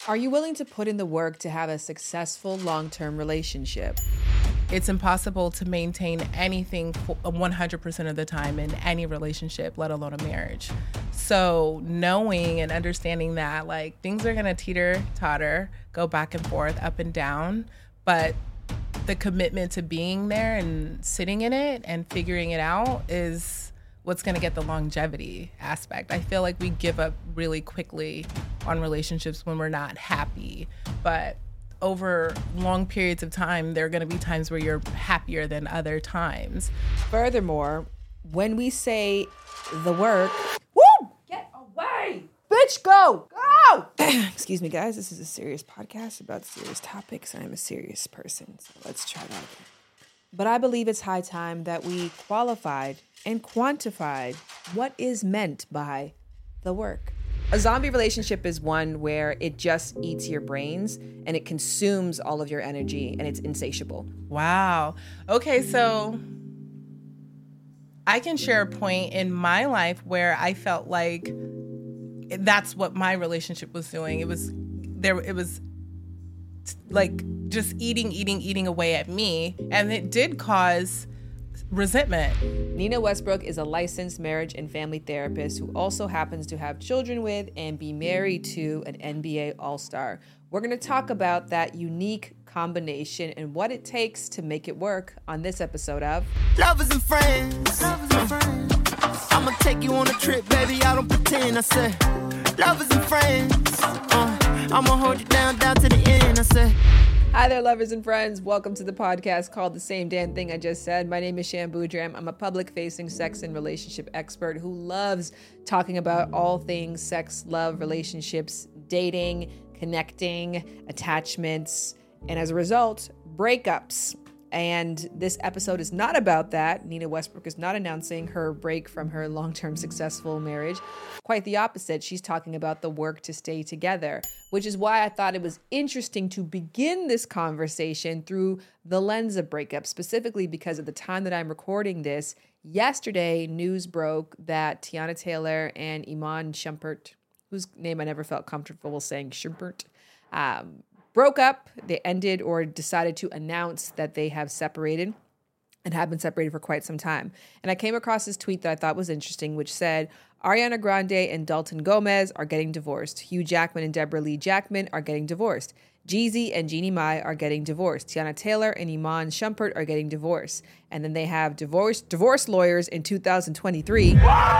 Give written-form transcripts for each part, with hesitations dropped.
Are you willing to put in the work to have a successful long-term relationship? It's impossible to maintain anything 100% of the time in any relationship, let alone a marriage. So knowing and understanding that like things are gonna teeter-totter, go back and forth, up and down, but the commitment to being there and sitting in it and figuring it out is what's gonna get the longevity aspect. I feel like we give up really quickly on relationships when we're not happy, but over long periods of time, there are gonna be times where you're happier than other times. Furthermore, when we say the work, woo! Get away! Bitch, go! Go! Excuse me, guys. This is a serious podcast about serious topics. I'm a serious person, so let's try that again. But I believe it's high time that we qualified and quantified what is meant by the work. A zombie relationship is one where it just eats your brains and it consumes all of your energy and it's insatiable. Wow. Okay, so I can share a point in my life where I felt like that's what my relationship was doing. It was like just eating away at me, and it did cause resentment. Nina Westbrook is a licensed marriage and family therapist who also happens to have children with and be married to an NBA All-Star. We're going to talk about that unique combination and what it takes to make it work on this episode of Lovers and Friends. I'ma take you on a trip, baby, I don't pretend. I said, lovers and friends. I'ma hold you down to the end. I said, hi there, lovers and friends. Welcome to the podcast called The Same Damn Thing I Just Said. My name is Shan Boudram. I'm a public-facing sex and relationship expert who loves talking about all things sex, love, relationships, dating, connecting, attachments, and as a result, breakups. And this episode is not about that. Nina Westbrook is not announcing her break from her long-term successful marriage. Quite the opposite. She's talking about the work to stay together, which is why I thought it was interesting to begin this conversation through the lens of breakup, specifically because at the time that I'm recording this, yesterday news broke that Teyana Taylor and Iman Shumpert, whose name I never felt comfortable saying, Shumpert, broke up. They ended or decided to announce that they have separated and have been separated for quite some time. And I came across this tweet that I thought was interesting, which said, Ariana Grande and Dalton Gomez are getting divorced. Hugh Jackman and Deborah Lee Jackman are getting divorced. Jeezy and Jeannie Mai are getting divorced. Teyana Taylor and Iman Shumpert are getting divorced. And then they have divorce lawyers in 2023.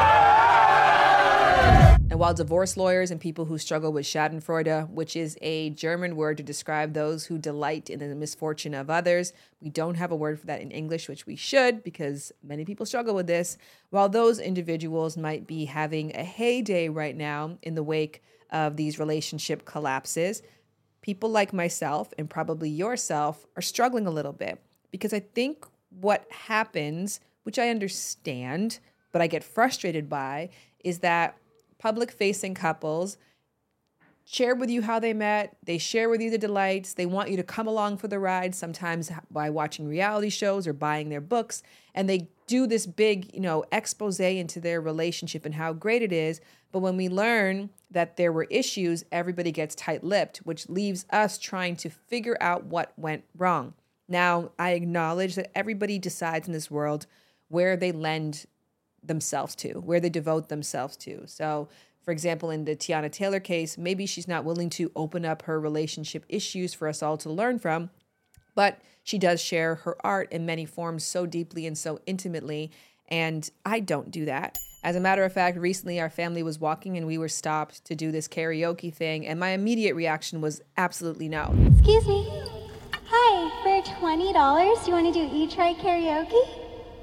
And while divorce lawyers and people who struggle with Schadenfreude, which is a German word to describe those who delight in the misfortune of others, we don't have a word for that in English, which we should because many people struggle with this. While those individuals might be having a heyday right now in the wake of these relationship collapses, people like myself and probably yourself are struggling a little bit because I think what happens, which I understand, but I get frustrated by, is that public-facing couples share with you how they met. They share with you the delights. They want you to come along for the ride, sometimes by watching reality shows or buying their books. And they do this big, expose into their relationship and how great it is. But when we learn that there were issues, everybody gets tight-lipped, which leaves us trying to figure out what went wrong. Now, I acknowledge that everybody decides in this world where they lend themselves to, where they devote themselves to. So, for example, in the Teyana Taylor case, maybe she's not willing to open up her relationship issues for us all to learn from, but she does share her art in many forms so deeply and so intimately, and I don't do that. As a matter of fact, recently our family was walking and we were stopped to do this karaoke thing, and my immediate reaction was absolutely no. Excuse me. Hi, for $20, you want to do E-Try karaoke?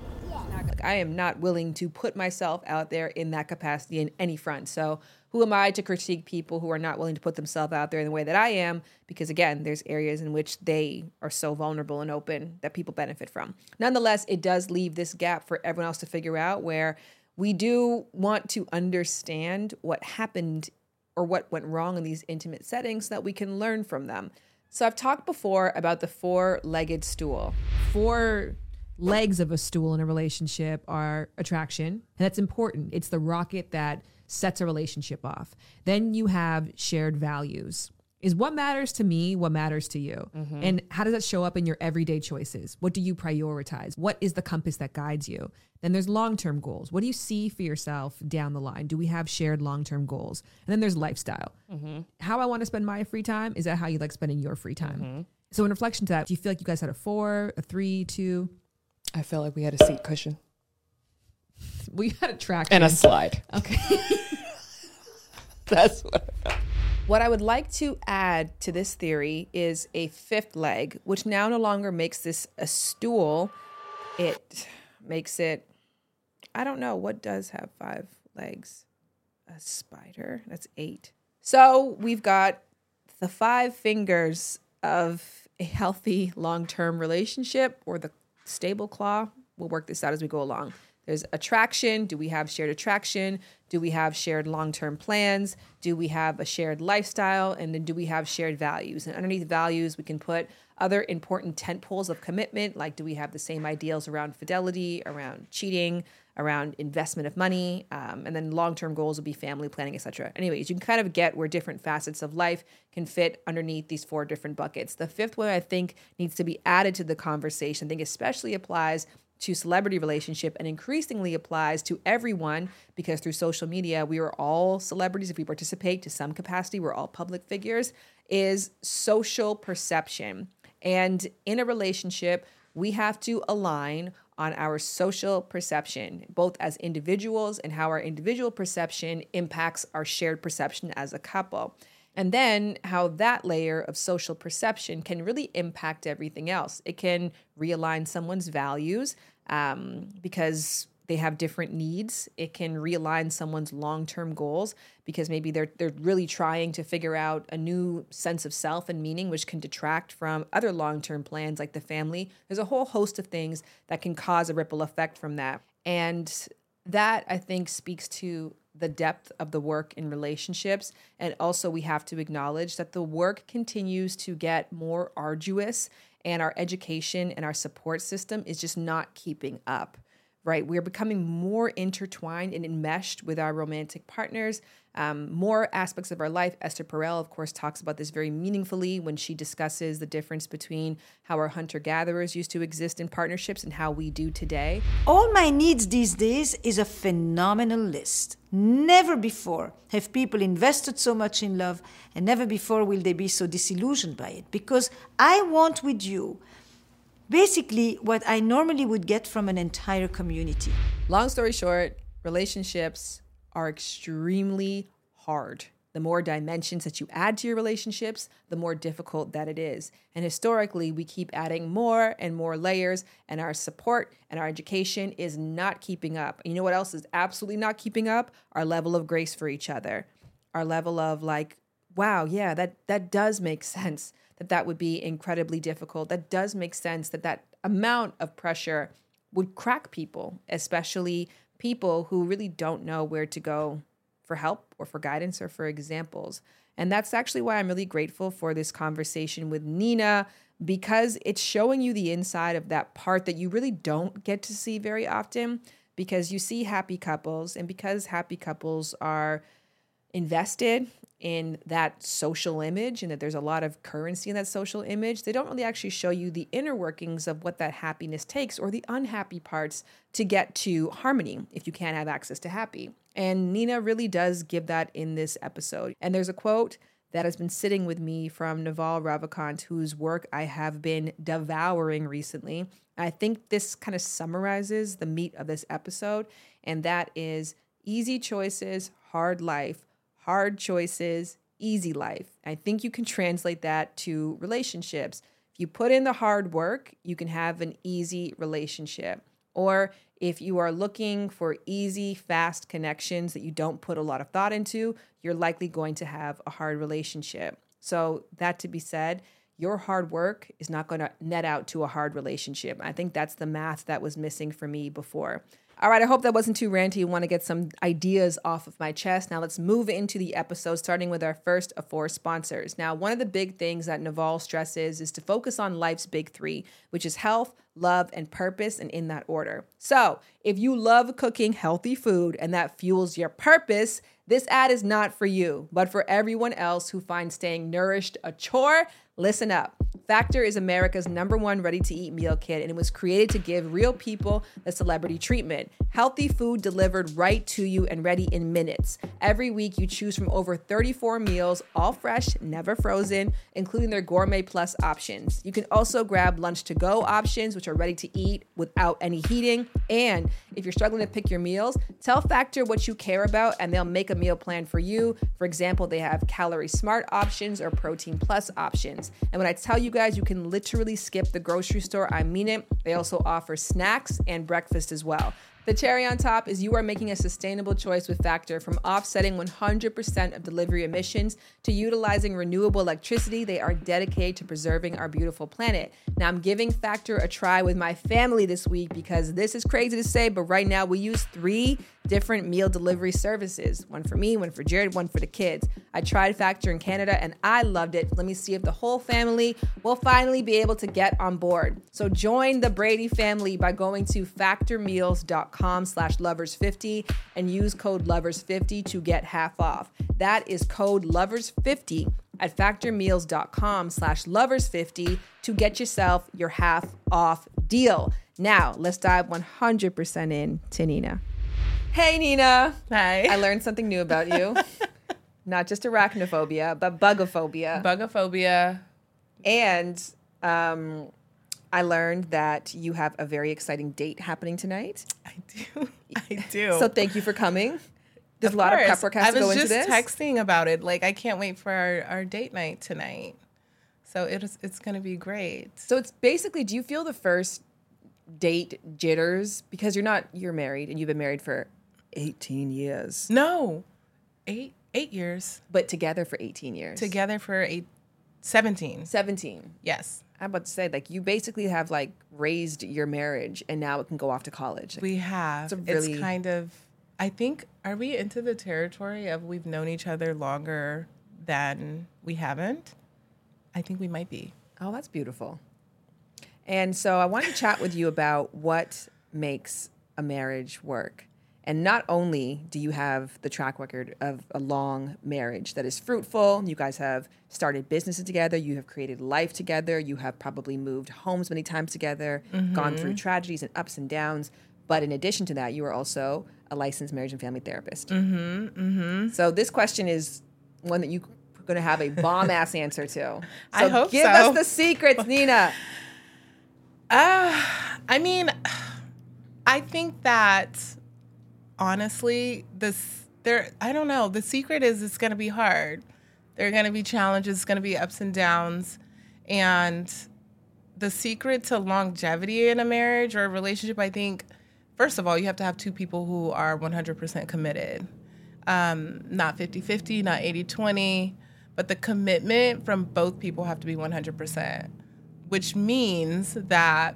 I am not willing to put myself out there in that capacity in any front. So who am I to critique people who are not willing to put themselves out there in the way that I am? Because again, there's areas in which they are so vulnerable and open that people benefit from. Nonetheless, it does leave this gap for everyone else to figure out where we do want to understand what happened or what went wrong in these intimate settings so that we can learn from them. So I've talked before about the four-legged stool. Four legs of a stool in a relationship are attraction, and that's important. It's the rocket that sets a relationship off. Then you have shared values. is what matters to me, what matters to you. And how does that show up in your everyday choices? What do you prioritize? What is the compass that guides you? Then there's long-term goals. What do you see for yourself down the line? Do we have shared long-term goals? And then there's lifestyle. How I want to spend my free time, is that how you like spending your free time? So in reflection to that, do you feel like you guys had a 4, a 3, 2? I feel like we had a seat cushion. We had a track. And a slide. Okay. That's what What I would like to add to this theory is a 5th leg, which now no longer makes this a stool. It makes it, I don't know, what does have 5 legs? A spider. That's 8. So we've got the 5 fingers of a healthy long-term relationship, or the stable claw. We'll work this out as we go along. There's attraction. Do we have shared attraction? Do we have shared long-term plans? Do we have a shared lifestyle? And then do we have shared values? And underneath values, we can put other important tent poles of commitment, like do we have the same ideals around fidelity, around cheating, around investment of money, and then long-term goals would be family planning, etc. Anyways, you can kind of get where different facets of life can fit underneath these 4 different buckets. The 5th one, I think, needs to be added to the conversation. I think especially applies to celebrity relationship and increasingly applies to everyone, because through social media, we are all celebrities. If we participate to some capacity, we're all public figures, is social perception. And in a relationship, we have to align on our social perception, both as individuals and how our individual perception impacts our shared perception as a couple. And then how that layer of social perception can really impact everything else. It can realign someone's values because they have different needs. It can realign someone's long-term goals because maybe they're really trying to figure out a new sense of self and meaning, which can detract from other long-term plans like the family. There's a whole host of things that can cause a ripple effect from that. And that, I think, speaks to the depth of the work in relationships. And also we have to acknowledge that the work continues to get more arduous, and our education and our support system is just not keeping up, right? We're becoming more intertwined and enmeshed with our romantic partners, more aspects of our life. Esther Perel, of course, talks about this very meaningfully when she discusses the difference between how our hunter-gatherers used to exist in partnerships and how we do today. All my needs these days is a phenomenal list. Never before have people invested so much in love, and never before will they be so disillusioned by it, because I want with you basically what I normally would get from an entire community. Long story short, relationships are extremely hard. The more dimensions that you add to your relationships, the more difficult that it is. And historically, we keep adding more and more layers, and our support and our education is not keeping up. And you know what else is absolutely not keeping up? Our level of grace for each other. Our level of like, wow, yeah, that does make sense, that would be incredibly difficult. That does make sense that amount of pressure would crack people, especially people who really don't know where to go for help or for guidance or for examples. And that's actually why I'm really grateful for this conversation with Nina, because it's showing you the inside of that part that you really don't get to see very often, because you see happy couples, and because happy couples are invested in that social image and that there's a lot of currency in that social image, they don't really actually show you the inner workings of what that happiness takes, or the unhappy parts to get to harmony if you can't have access to happy. And Nina really does give that in this episode. And there's a quote that has been sitting with me from Naval Ravikant, whose work I have been devouring recently. I think this kind of summarizes the meat of this episode, and that is easy choices, hard life. Hard choices, easy life. I think you can translate that to relationships. If you put in the hard work, you can have an easy relationship. Or if you are looking for easy, fast connections that you don't put a lot of thought into, you're likely going to have a hard relationship. So that to be said, your hard work is not going to net out to a hard relationship. I think that's the math that was missing for me before. All right, I hope that wasn't too ranty. You want to get some ideas off of my chest. Now let's move into the episode, starting with our first of 4 sponsors. Now, one of the big things that Naval stresses is to focus on life's big 3, which is health, love, and purpose, and in that order. So if you love cooking healthy food and that fuels your purpose, this ad is not for you, but for everyone else who finds staying nourished a chore. Listen up. Factor is America's #1 ready-to-eat meal kit, and it was created to give real people the celebrity treatment. Healthy food delivered right to you and ready in minutes. Every week, you choose from over 34 meals, all fresh, never frozen, including their Gourmet Plus options. You can also grab lunch-to-go options, which are ready to eat without any heating. And if you're struggling to pick your meals, tell Factor what you care about, and they'll make a meal plan for you. For example, they have Calorie Smart options or Protein Plus options. And when I tell you guys, you can literally skip the grocery store, I mean it. They also offer snacks and breakfast as well. The cherry on top is you are making a sustainable choice with Factor, from offsetting 100% of delivery emissions to utilizing renewable electricity. They are dedicated to preserving our beautiful planet. Now, I'm giving Factor a try with my family this week because this is crazy to say, but right now we use 3 different meal delivery services. One for me, one for Jared, one for the kids. I tried Factor in Canada and I loved it. Let me see if the whole family will finally be able to get on board. So join the Brady family by going to factormeals.com/lovers50 and use code lovers50 to get half off. That is code lovers50 at factormeals.com/lovers50 to get yourself your half off deal. Now, let's dive 100% in to Nina. Hey, Nina. Hi. I learned something new about you. Not just arachnophobia, but bugophobia. Bugophobia. And I learned that you have a very exciting date happening tonight. I do. So thank you for coming. There's a lot of prep work has to go into this. I was just texting about it. Like, I can't wait for our date night tonight. So it's going to be great. So it's basically, do you feel the first date jitters? Because you're married and you've been married for 18 years. No, 8 years. But together for 18 years. Together for 17. 17. Yes. I'm about to say, like, you basically have, like, raised your marriage and now it can go off to college. Like, we have. It's kind of, I think, are we into the territory of we've known each other longer than we haven't? I think we might be. Oh, that's beautiful. And so I wanted to chat with you about what makes a marriage work. And not only do you have the track record of a long marriage that is fruitful, you guys have started businesses together, you have created life together, you have probably moved homes many times together, gone through tragedies and ups and downs. But in addition to that, you are also a licensed marriage and family therapist. So this question is one that you're going to have a bomb-ass answer to. So I hope give us the secrets, Nina. I mean, I think that honestly, I don't know. The secret is it's going to be hard. There are going to be challenges. It's going to be ups and downs. And the secret to longevity in a marriage or a relationship, I think, first of all, you have to have 2 people who are 100% committed. Not 50-50, not 80-20, but the commitment from both people have to be 100%, which means that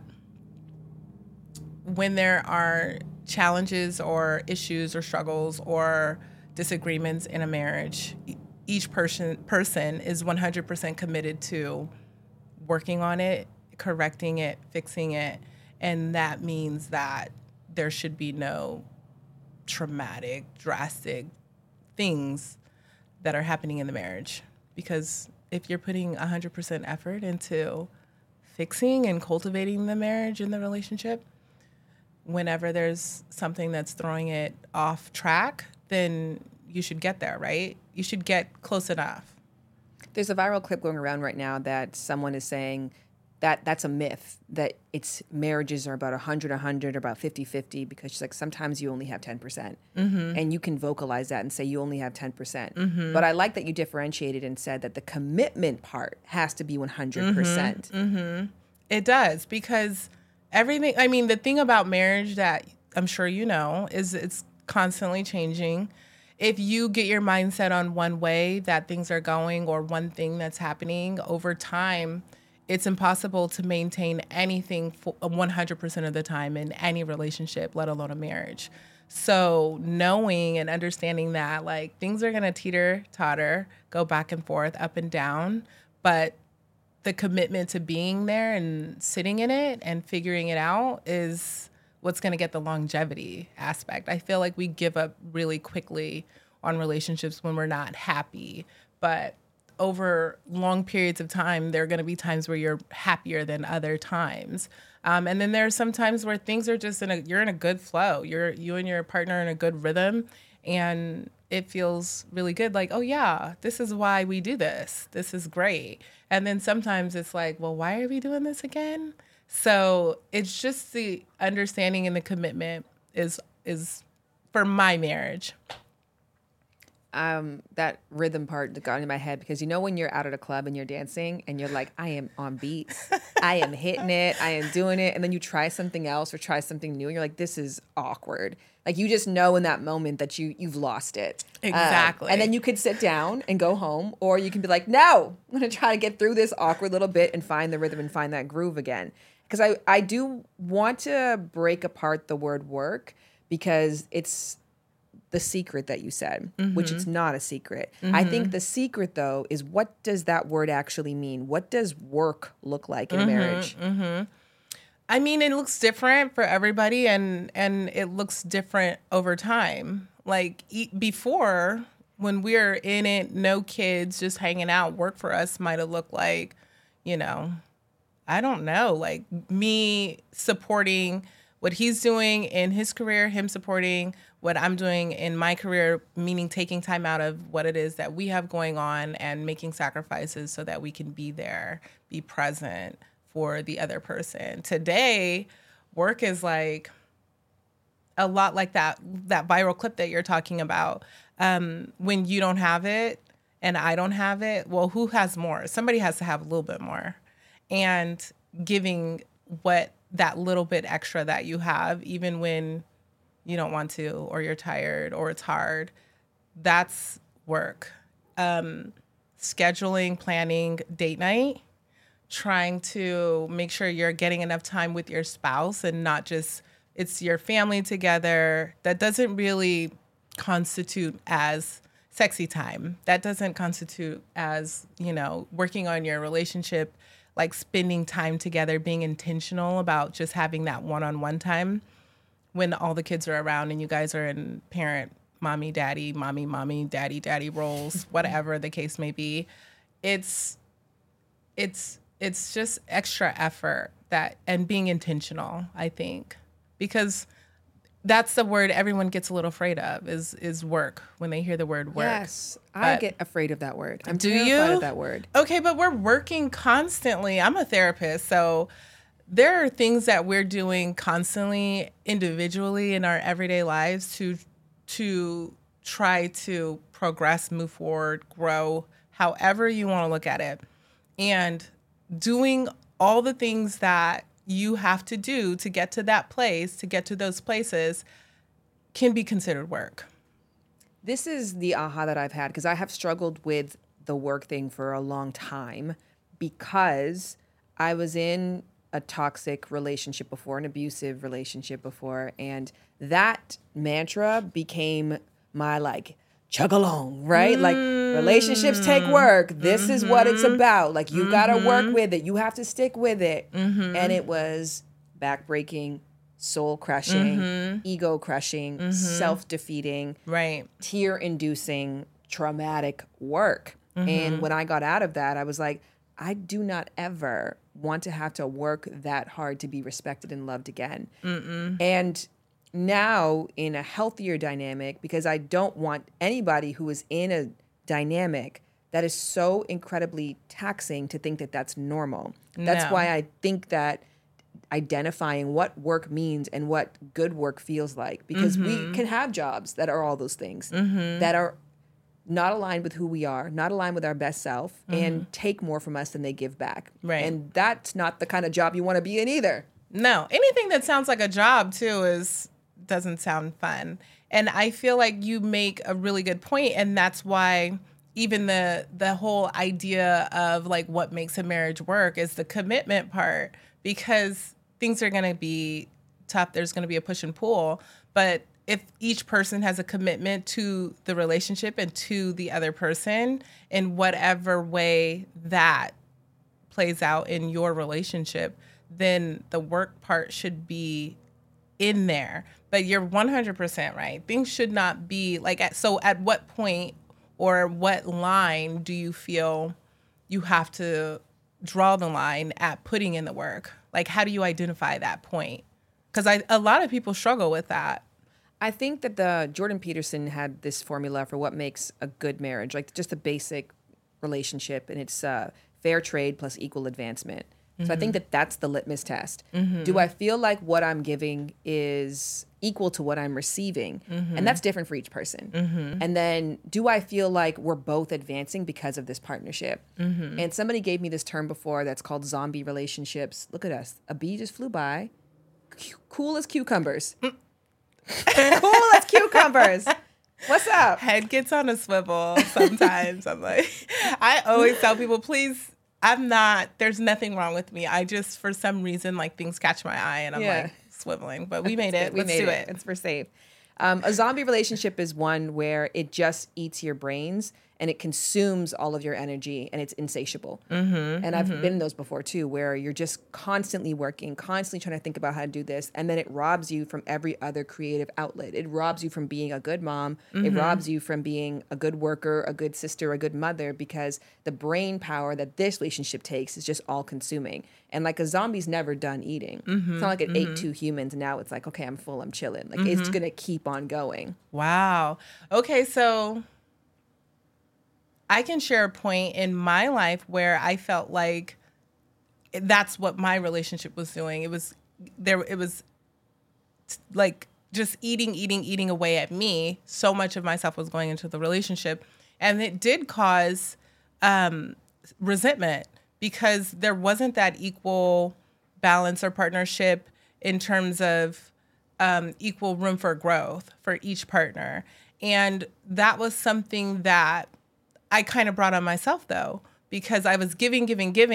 when there are challenges or issues or struggles or disagreements in a marriage, each person is 100% committed to working on it, correcting it, fixing it. And that means that there should be no traumatic, drastic things that are happening in the marriage. Because if you're putting 100% effort into fixing and cultivating the marriage and the relationship, whenever there's something that's throwing it off track, then you should get there, right? You should get close enough. There's a viral clip going around right now that someone is saying that that's a myth, that marriages are about 100-100 or about 50-50, because she's like, sometimes you only have 10%. And you can vocalize that and say you only have 10%. But I like that you differentiated and said that the commitment part has to be 100%. It does, because everything, I mean, the thing about marriage that I'm sure you know is it's constantly changing. If you get your mindset on one way that things are going or one thing that's happening over time, it's impossible to maintain anything 100% of the time in any relationship, let alone a marriage. So knowing and understanding that like things are going to teeter-totter, go back and forth, up and down, but the commitment to being there and sitting in it and figuring it out is what's going to get the longevity aspect. I feel like we give up really quickly on relationships when we're not happy, but over long periods of time, there are going to be times where you're happier than other times. And then there are some times where things are just you're in a good flow. You and your partner are in a good rhythm, and it feels really good. Like, oh yeah, this is why we do this. This is great. And then sometimes it's like, well, why are we doing this again? So it's just the understanding and the commitment is for my marriage. That rhythm part that got into my head, because you know when you're out at a club and you're dancing and you're like, I am on beat, I am hitting it, I am doing it, and then you try something else or try something new and you're like, this is awkward. Like you just know in that moment that you've lost it. Exactly. And then you could sit down and go home, or you can be like, no, I'm gonna try to get through this awkward little bit and find the rhythm and find that groove again. Because I do want to break apart the word work, because it's the secret that you said, which it's not a secret. I think the secret, though, is what does that word actually mean? What does work look like in a marriage? I mean, it looks different for everybody, and it looks different over time. Like before, when we were in it, no kids, just hanging out, work for us might have looked like, I don't know, like me supporting what he's doing in his career, him supporting what I'm doing in my career, meaning taking time out of what it is that we have going on and making sacrifices so that we can be there, be present for the other person. Today, work is like a lot like that viral clip that you're talking about. When you don't have it and I don't have it, well, who has more? Somebody has to have a little bit more. And giving what that little bit extra that you have, even when you don't want to, or you're tired, or it's hard, that's work. Scheduling, planning date night, trying to make sure you're getting enough time with your spouse and not just it's your family together. That doesn't really constitute as sexy time. That doesn't constitute as, working on your relationship, like spending time together, being intentional about just having that one-on-one time when all the kids are around and you guys are in parent, mommy, daddy, mommy, daddy roles, whatever the case may be. It's just extra effort and being intentional, I think, because that's the word everyone gets a little afraid of is work when they hear the word work. Yes, I get afraid of that word. I'm do terrified you? of that word. Okay, but we're working constantly. I'm a therapist, so there are things that we're doing constantly individually in our everyday lives to try to progress, move forward, grow, however you want to look at it. And doing all the things that you have to do to get to that place, to get to those places, can be considered work. This is the aha that I've had, because I have struggled with the work thing for a long time, because I was in a toxic relationship before, an abusive relationship before, and that mantra became my chug along, right? Like relationships take work. This is what it's about. Like you got to work with it. You have to stick with it. And it was backbreaking, soul crushing, ego crushing, self-defeating, right, tear-inducing, traumatic work. And when I got out of that, I was like, I do not ever want to have to work that hard to be respected and loved again. And now in a healthier dynamic, because I don't want anybody who is in a dynamic that is so incredibly taxing to think that that's normal. That's why I think that identifying what work means and what good work feels like, because we can have jobs that are all those things that are not aligned with who we are, not aligned with our best self, and take more from us than they give back. Right. And that's not the kind of job you want to be in either. No, anything that sounds like a job too doesn't sound fun. And I feel like you make a really good point, and that's why even the whole idea of like what makes a marriage work is the commitment part, because things are going to be tough. There's going to be a push and pull, but if each person has a commitment to the relationship and to the other person in whatever way that plays out in your relationship, then the work part should be in there. But you're 100% right. Things should not be like, so at what point or what line do you feel you have to draw the line at putting in the work? Like, how do you identify that point? Because a lot of people struggle with that. I think that the Jordan Peterson had this formula for what makes a good marriage, like just a basic relationship, and it's fair trade plus equal advancement. So I think that that's the litmus test. Do I feel like what I'm giving is equal to what I'm receiving? And that's different for each person. And then do I feel like we're both advancing because of this partnership? And somebody gave me this term before that's called zombie relationships. Look at us. A bee just flew by. Cool as cucumbers. Cool as cucumbers. What's up? Head gets on a swivel sometimes. I'm like, I always tell people, please, there's nothing wrong with me. I just, for some reason, like things catch my eye and I'm like swiveling, but we made it. Let's do it. It's for safe. A zombie relationship is one where it just eats your brains and it consumes all of your energy and it's insatiable. And I've been in those before too, where you're just constantly working, constantly trying to think about how to do this. And then it robs you from every other creative outlet. It robs you from being a good mom. It robs you from being a good worker, a good sister, a good mother, because the brain power that this relationship takes is just all consuming. And like a zombie's never done eating. It's not like it ate 2 humans and now it's like, okay, I'm full, I'm chilling. Like it's going to keep on going. Wow. Okay, so I can share a point in my life where I felt like that's what my relationship was doing. It was like just eating away at me. So much of myself was going into the relationship. And it did cause resentment because there wasn't that equal balance or partnership in terms of equal room for growth for each partner. And that was something that I kind of brought on myself, though, because I was giving,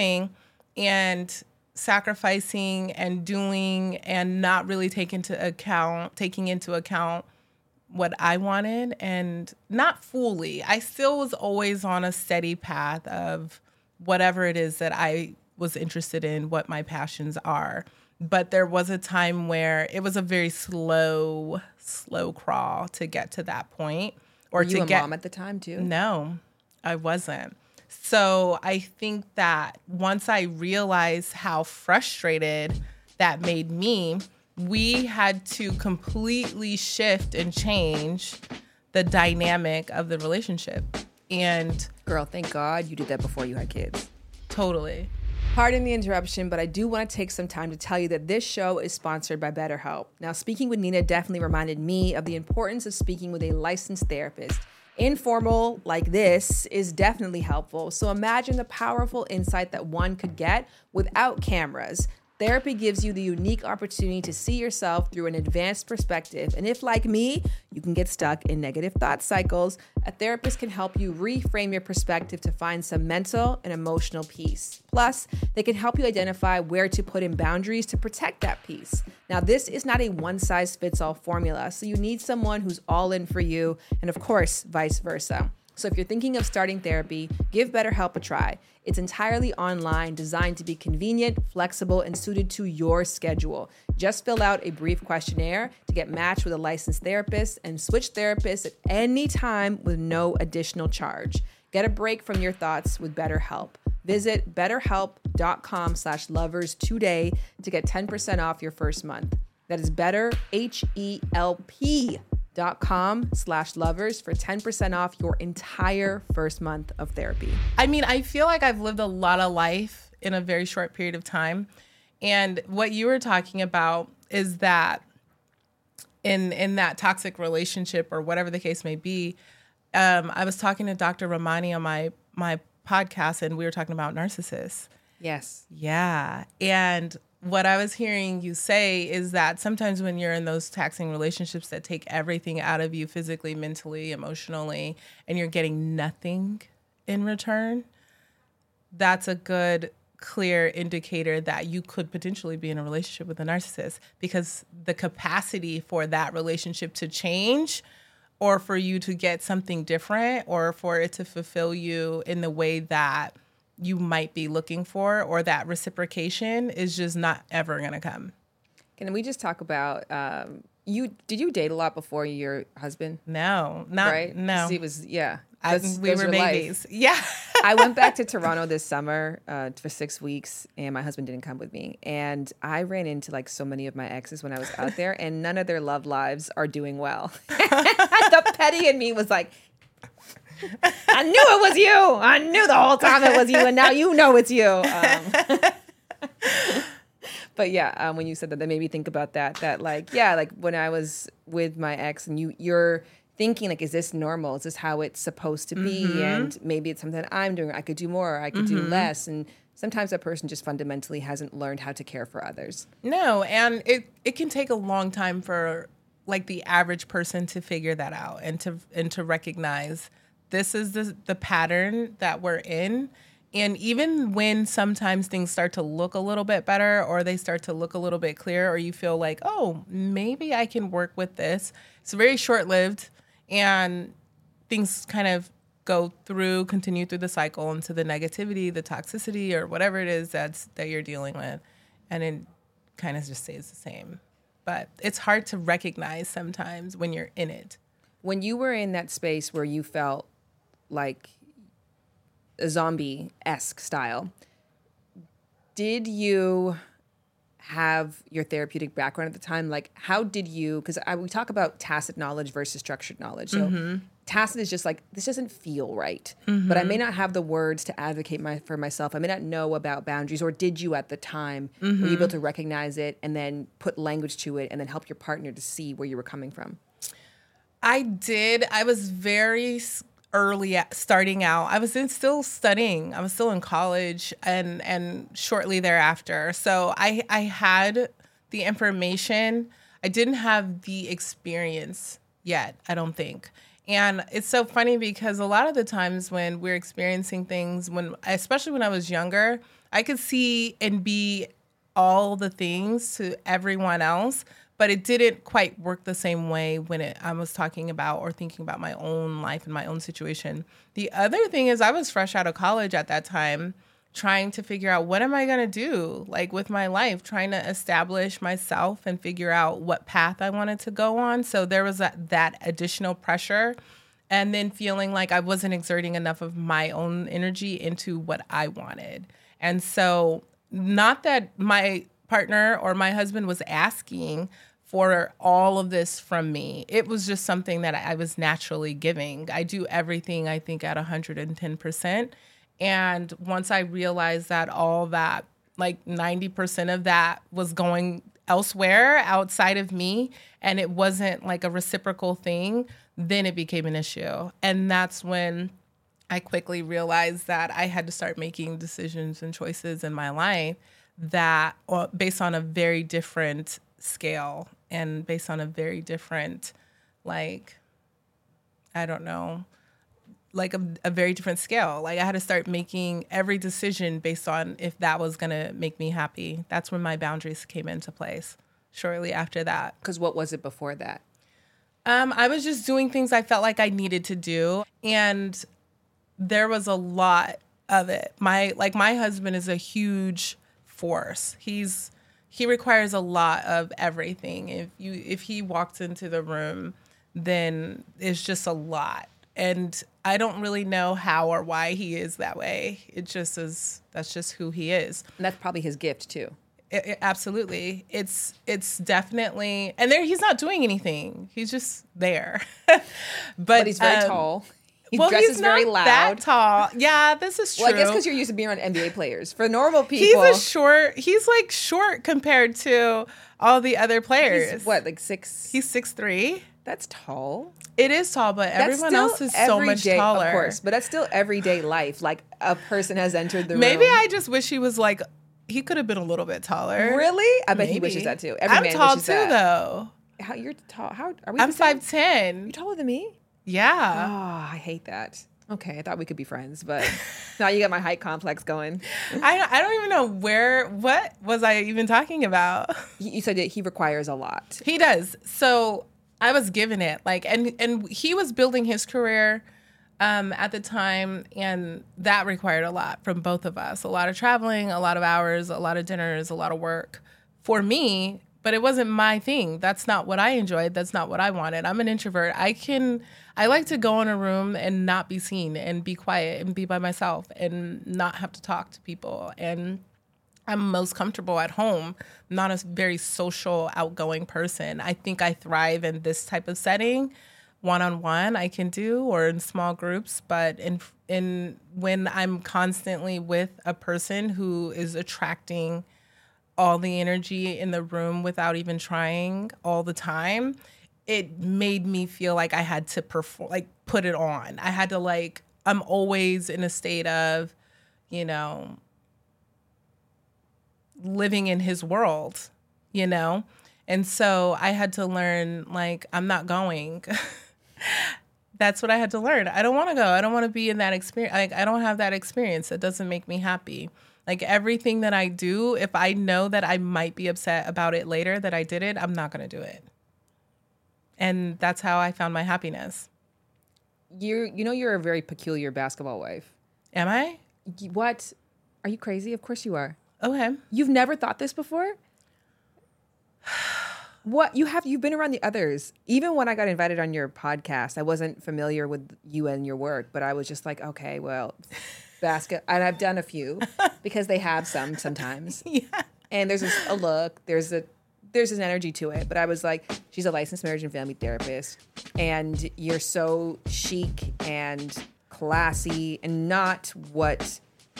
and sacrificing and doing and not really taking into account what I wanted, and not fully. I still was always on a steady path of whatever it is that I was interested in, what my passions are. But there was a time where it was a very slow crawl to get to that point. Were you a mom at the time, too? No, I wasn't. So I think that once I realized how frustrated that made me, we had to completely shift and change the dynamic of the relationship. And girl, thank God you did that before you had kids. Totally. Pardon the interruption, but I do want to take some time to tell you that this show is sponsored by BetterHelp. Now, speaking with Nina definitely reminded me of the importance of speaking with a licensed therapist. Informal like this is definitely helpful. So imagine the powerful insight that one could get without cameras. Therapy gives you the unique opportunity to see yourself through an advanced perspective. And if, like me, you can get stuck in negative thought cycles, a therapist can help you reframe your perspective to find some mental and emotional peace. Plus, they can help you identify where to put in boundaries to protect that peace. Now, this is not a one-size-fits-all formula, so you need someone who's all in for you, and of course, vice versa. So if you're thinking of starting therapy, give BetterHelp a try. It's entirely online, designed to be convenient, flexible, and suited to your schedule. Just fill out a brief questionnaire to get matched with a licensed therapist and switch therapists at any time with no additional charge. Get a break from your thoughts with BetterHelp. Visit betterhelp.com/lovers today to get 10% off your first month. That is betterhelp.com/lovers for 10% off your entire first month of therapy. I mean, I feel like I've lived a lot of life in a very short period of time. And what you were talking about is that in that toxic relationship or whatever the case may be, I was talking to Dr. Ramani on my podcast, and we were talking about narcissists. Yes. Yeah. And what I was hearing you say is that sometimes when you're in those taxing relationships that take everything out of you physically, mentally, emotionally, and you're getting nothing in return, that's a good, clear indicator that you could potentially be in a relationship with a narcissist, because the capacity for that relationship to change, or for you to get something different, or for it to fulfill you in the way that you might be looking for, or that reciprocation, is just not ever going to come. Can we just talk about did you date a lot before your husband? No, not Right? no. It was we We were babies. Yeah. I went back to Toronto this summer for 6 weeks, and my husband didn't come with me. And I ran into like so many of my exes when I was out there, and none of their love lives are doing well. The petty in me was like, I knew it was you. I knew the whole time it was you, and now you know it's you. But yeah, when you said that, that made me think about that. That like, yeah, like when I was with my ex, and you're thinking like, is this normal? Is this how it's supposed to be? And maybe it's something that I'm doing. I could do more. Or I could do less. And sometimes that person just fundamentally hasn't learned how to care for others. No, and it can take a long time for like the average person to figure that out, and to recognize this is the pattern that we're in. And even when sometimes things start to look a little bit better, or they start to look a little bit clearer, or you feel like, oh, maybe I can work with this, it's very short-lived, and things kind of continue through the cycle into the negativity, the toxicity, or whatever it is that you're dealing with. And it kind of just stays the same. But it's hard to recognize sometimes when you're in it. When you were in that space where you felt like a zombie-esque style, did you have your therapeutic background at the time? Like, how did you, because we talk about tacit knowledge versus structured knowledge. So tacit is just like, this doesn't feel right, but I may not have the words to advocate for myself. I may not know about boundaries, or did you at the time? Were you able to recognize it and then put language to it and then help your partner to see where you were coming from? I did. I was very early starting out. I was still studying. I was still in college and shortly thereafter. So I had the information. I didn't have the experience yet, I don't think. And it's so funny because a lot of the times when we're experiencing things, especially when I was younger, I could see and be all the things to everyone else, but it didn't quite work the same way when I was talking about or thinking about my own life and my own situation. The other thing is I was fresh out of college at that time, trying to figure out what am I going to do like with my life, trying to establish myself and figure out what path I wanted to go on. So there was that additional pressure, and then feeling like I wasn't exerting enough of my own energy into what I wanted. And so not that my partner or my husband was asking for all of this from me. It was just something that I was naturally giving. I do everything, I think, at 110%. And once I realized that all that, like 90% of that was going elsewhere outside of me, and it wasn't like a reciprocal thing, then it became an issue. And that's when I quickly realized that I had to start making decisions and choices in my life that based on a very different scale and based on a very different, like, I don't know, like a very different scale. Like I had to start making every decision based on if that was going to make me happy. That's when my boundaries came into place shortly after that. Because what was it before that? I was just doing things I felt like I needed to do. And there was a lot of it. My husband is a huge force. He requires a lot of everything. If he walks into the room, then it's just a lot. And I don't really know how or why he is that way. It just is. That's just who he is. And that's probably his gift too. Absolutely. It's definitely, and there he's not doing anything. He's just there. but he's very tall. He dresses he's very not loud. That tall. Yeah, this is true. Well, I guess because you're used to being around NBA players. For normal people, he's like short compared to all the other players. He's what, like 6? He's 6'3". That's tall. It is tall, but everyone else is so much taller. Of course, but that's still everyday life. Like a person has entered the room. Maybe I just wish he was like, he could have been a little bit taller. Really? I bet he wishes that too. Every I'm man tall wishes too, that. though. You're tall? How are we? I'm 5'10". You're taller than me? Yeah. Oh, I hate that. Okay, I thought we could be friends, but now you got my height complex going. I don't even know what was I even talking about? You said that he requires a lot. He does. So I was given it, like, and he was building his career at the time, and that required a lot from both of us. A lot of traveling, a lot of hours, a lot of dinners, a lot of work for me, but it wasn't my thing. That's not what I enjoyed. That's not what I wanted. I'm an introvert. I like to go in a room and not be seen and be quiet and be by myself and not have to talk to people. And I'm most comfortable at home. I'm not a very social, outgoing person. I think I thrive in this type of setting. One-on-one I can do, or in small groups, but in when I'm constantly with a person who is attracting all the energy in the room without even trying all the time, it made me feel like I had to perform, like put it on. I had to I'm always in a state of, living in his world, And so I had to learn, I'm not going. That's what I had to learn. I don't want to go. I don't want to be in that experience. I don't have that experience. It doesn't make me happy. Everything that I do, if I know that I might be upset about it later that I did it, I'm not going to do it. And that's how I found my happiness. You're a very peculiar basketball wife. Am I? What? Are you crazy? Of course you are. Okay. You've never thought this before? What? You've been around the others. Even when I got invited on your podcast, I wasn't familiar with you and your work, but I was just like, okay, well, basket. And I've done a few because they have some sometimes. Yeah. And there's a look, there's an energy to it. But I was like, she's a licensed marriage and family therapist. And you're so chic and classy and not what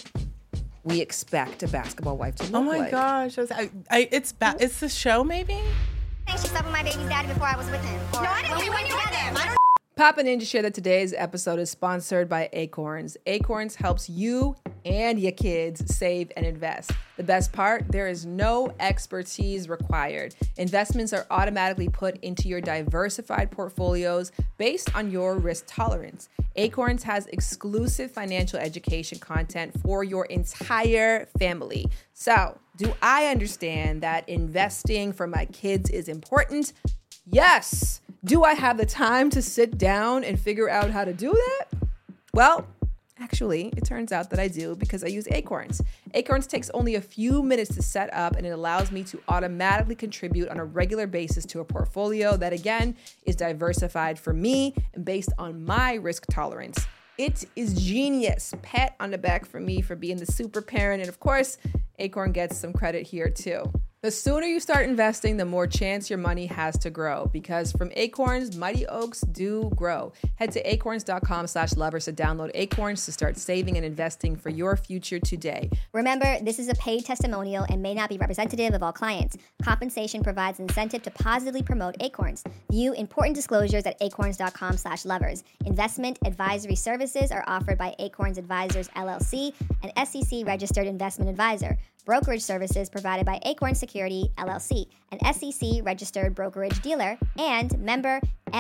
we expect a basketball wife to look like. Oh my gosh. It's the show maybe? I think she slept with my baby's daddy before I was with him. No, I didn't. We went together. Popping in to share that today's episode is sponsored by Acorns. Acorns helps you and your kids save and invest. The best part, there is no expertise required. Investments are automatically put into your diversified portfolios based on your risk tolerance. Acorns has exclusive financial education content for your entire family. So, do I understand that investing for my kids is important? Yes. Do I have the time to sit down and figure out how to do that? Well, actually, it turns out that I do because I use Acorns. Acorns takes only a few minutes to set up, and it allows me to automatically contribute on a regular basis to a portfolio that, again, is diversified for me and based on my risk tolerance. It is genius. Pat on the back for me for being the super parent. And of course, Acorn gets some credit here too. The sooner you start investing, the more chance your money has to grow, because from Acorns, mighty oaks do grow. Head to acorns.com/lovers to download Acorns to start saving and investing for your future today. Remember, this is a paid testimonial and may not be representative of all clients. Compensation provides incentive to positively promote Acorns. View important disclosures at acorns.com/lovers. Investment advisory services are offered by Acorns Advisors LLC, an SEC-registered investment advisor. Brokerage services provided by Acorn Security, LLC, an SEC-registered brokerage dealer, and member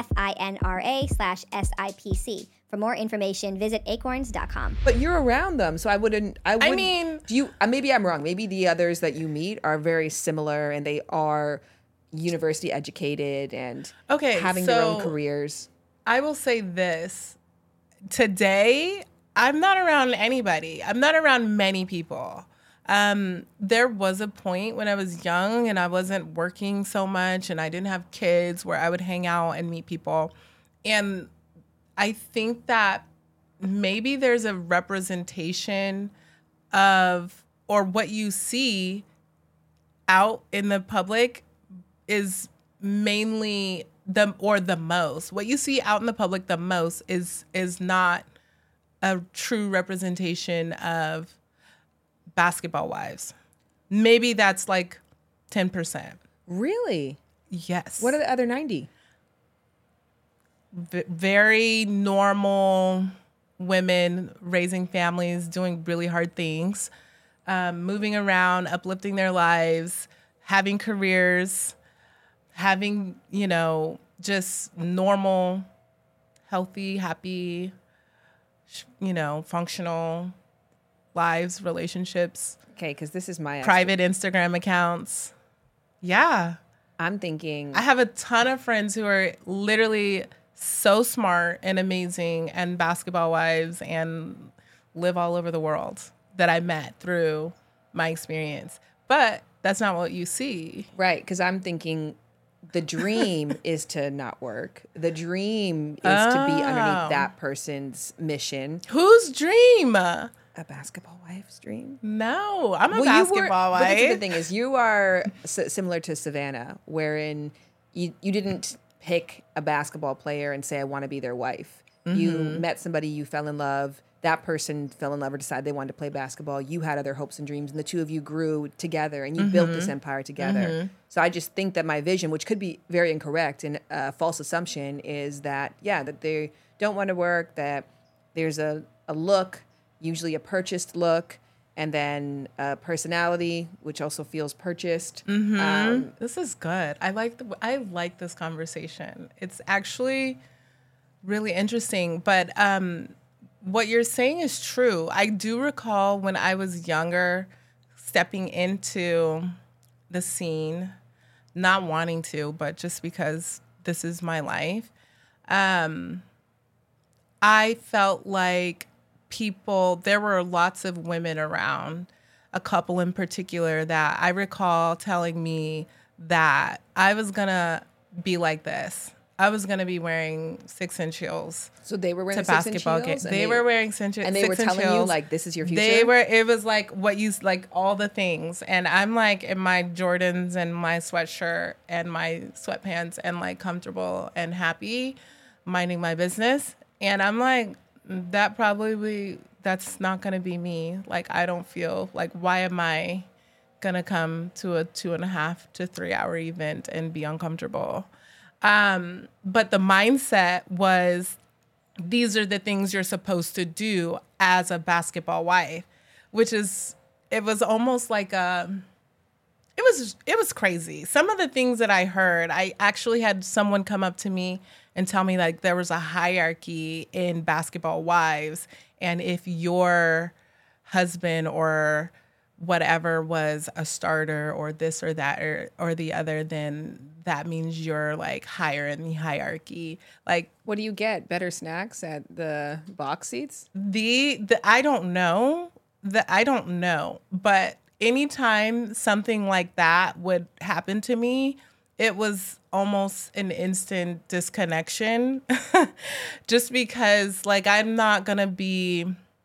FINRA/SIPC. For more information, visit acorns.com. But you're around them, so I wouldn't. mean, maybe I'm wrong. Maybe the others that you meet are very similar, and they are university educated and having their own careers. I will say this. Today, I'm not around anybody. I'm not around many people. There was a point when I was young and I wasn't working so much and I didn't have kids where I would hang out and meet people. And I think that maybe there's a representation of, or what you see out in the public is mainly the most. What you see out in the public the most is not a true representation of basketball wives. Maybe that's 10%. Really? Yes. What are the other 90? Very normal women raising families, doing really hard things, moving around, uplifting their lives, having careers, having, just normal, healthy, happy, functional lives, relationships, Okay, because this is my private Instagram accounts. Yeah. I'm thinking. I have a ton of friends who are literally so smart and amazing and basketball wives and live all over the world that I met through my experience. But that's not what you see. Right, because I'm thinking the dream is to not work. The dream is to be underneath that person's mission. Whose dream? A basketball wife's dream? No, I'm a basketball wife. But this is the thing is you are similar to Savannah, wherein you didn't pick a basketball player and say, I want to be their wife. You met somebody, you fell in love. That person fell in love or decided they wanted to play basketball. You had other hopes and dreams, and the two of you grew together, and you built this empire together. So I just think that my vision, which could be very incorrect and a false assumption, is that, that they don't want to work, that there's a look, usually a purchased look, and then a personality, which also feels purchased. This is good. I like this conversation. It's actually really interesting, but what you're saying is true. I do recall when I was younger, stepping into the scene, not wanting to, but just because this is my life. I felt like there were lots of women around, a couple in particular, that I recall telling me that I was going to be like this. I was going to be wearing 6-inch heels. So they were wearing to basketball games. They were wearing 6-inch heels. And they were telling you, like, this is your future? It was like all the things. And I'm like in my Jordans and my sweatshirt and my sweatpants and like comfortable and happy, minding my business. And I'm like, that's not going to be me. Like, I don't feel like, why am I going to come to a 2.5 to 3 hour event and be uncomfortable? But the mindset was, these are the things you're supposed to do as a basketball wife, it was almost like it was crazy. Some of the things that I heard, I actually had someone come up to me and tell me like there was a hierarchy in basketball wives. And if your husband or whatever was a starter or this or that or the other, then that means you're like higher in the hierarchy. Like, what do you get? Better snacks at the box seats? I don't know. But anytime something like that would happen to me, it was almost an instant disconnection. Just because like I'm not gonna be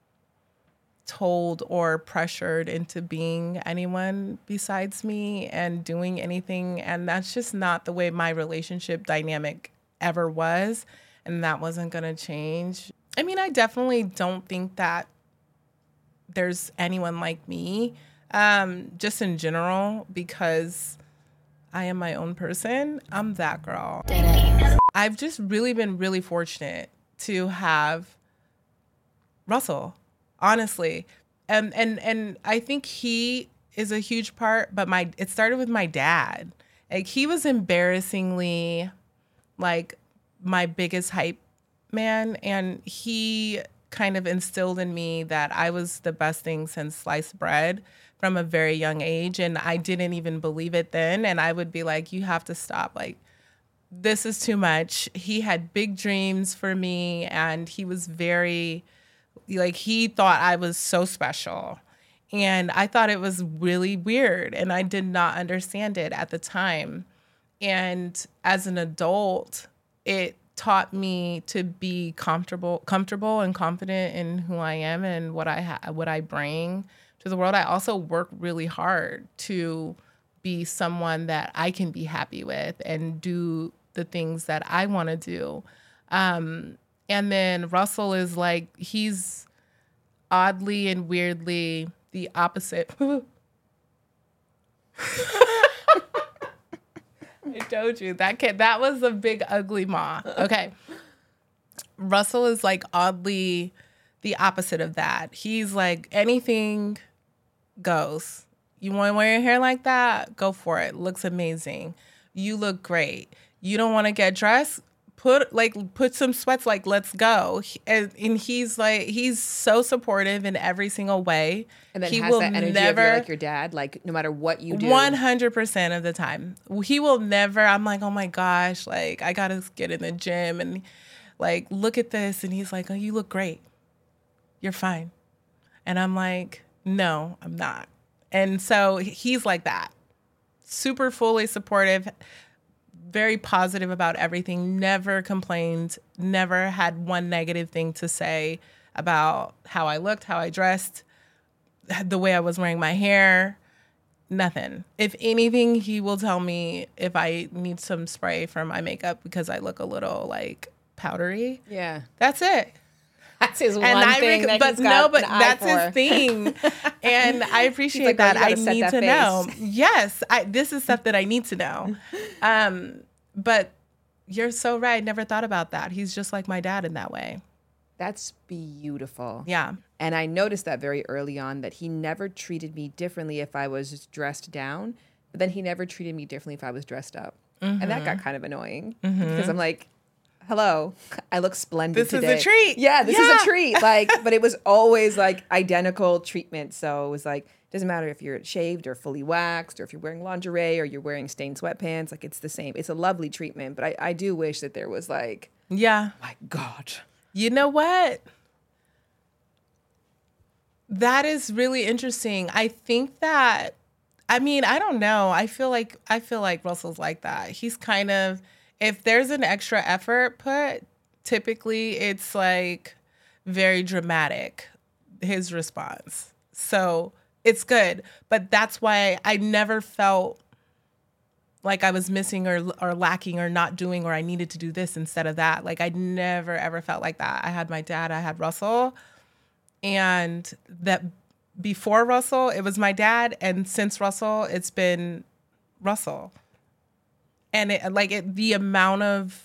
told or pressured into being anyone besides me and doing anything. And that's just not the way my relationship dynamic ever was. And that wasn't going to change. I mean, I definitely don't think that there's anyone like me, just in general, because I am my own person. I'm that girl. I've just really been really fortunate to have Russell. Honestly. And I think he is a huge part, but it started with my dad. Like, he was embarrassingly like my biggest hype man, and he kind of instilled in me that I was the best thing since sliced bread from a very young age, and I didn't even believe it then, and I would be like, you have to stop, like, this is too much. He had big dreams for me, and he was very... like, he thought I was so special. And I thought it was really weird. And I did not understand it at the time. And as an adult, it taught me to be comfortable and confident in who I am and what I bring to the world. I also work really hard to be someone that I can be happy with and do the things that I want to do. And then Russell is like, he's oddly and weirdly the opposite. I told you that was a big ugly moth. Okay. Russell is like oddly the opposite of that. He's like, anything goes. You want to wear your hair like that? Go for it. Looks amazing. You look great. You don't want to get dressed? put some sweats, like, let's go. And he's so supportive in every single way. And then he has will that energy never, of you're like your dad, like no matter what you do. 100% of the time. He will never, I'm like, oh my gosh, like I gotta get in the gym and like, look at this. And he's like, oh, you look great. You're fine. And I'm like, no, I'm not. And so he's like that. Super fully supportive, very positive about everything, never complained, never had one negative thing to say about how I looked, how I dressed, the way I was wearing my hair, nothing. If anything, he will tell me if I need some spray for my makeup because I look a little like powdery. Yeah. That's it. That's his one thing that he's got but an eye that's for. his thing. And I appreciate like, oh, that. you gotta I set need that to face. know. Yes, this is stuff that I need to know. But you're so right. Never thought about that. He's just like my dad in that way. That's beautiful. Yeah. And I noticed that very early on that he never treated me differently if I was dressed down, but then he never treated me differently if I was dressed up. And that got kind of annoying because I'm like, hello, I look splendid This today. is a treat. Yeah, this is Yeah. a treat. Like, but it was always like identical treatment. So it was like, doesn't matter if you're shaved or fully waxed or if you're wearing lingerie or you're wearing stained sweatpants. Like, it's the same. It's a lovely treatment. But I do wish that there was like, Yeah. my God. You know what? That is really interesting. I think that, I mean, I don't know. I feel like Russell's like that. He's kind of, if there's an extra effort put, typically it's like very dramatic, his response. So it's good. But that's why I never felt like I was missing or lacking or not doing, or I needed to do this instead of that. Like I never, ever felt like that. I had my dad, I had Russell. And that before Russell, it was my dad. And since Russell, it's been Russell. And the amount of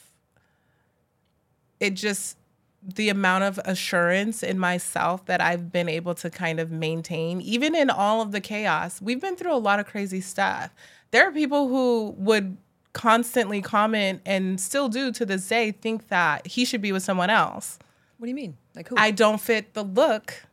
assurance in myself that I've been able to kind of maintain, even in all of the chaos. We've been through a lot of crazy stuff. There are people who would constantly comment and still do to this day think that he should be with someone else. What do you mean? Like who? I don't fit the look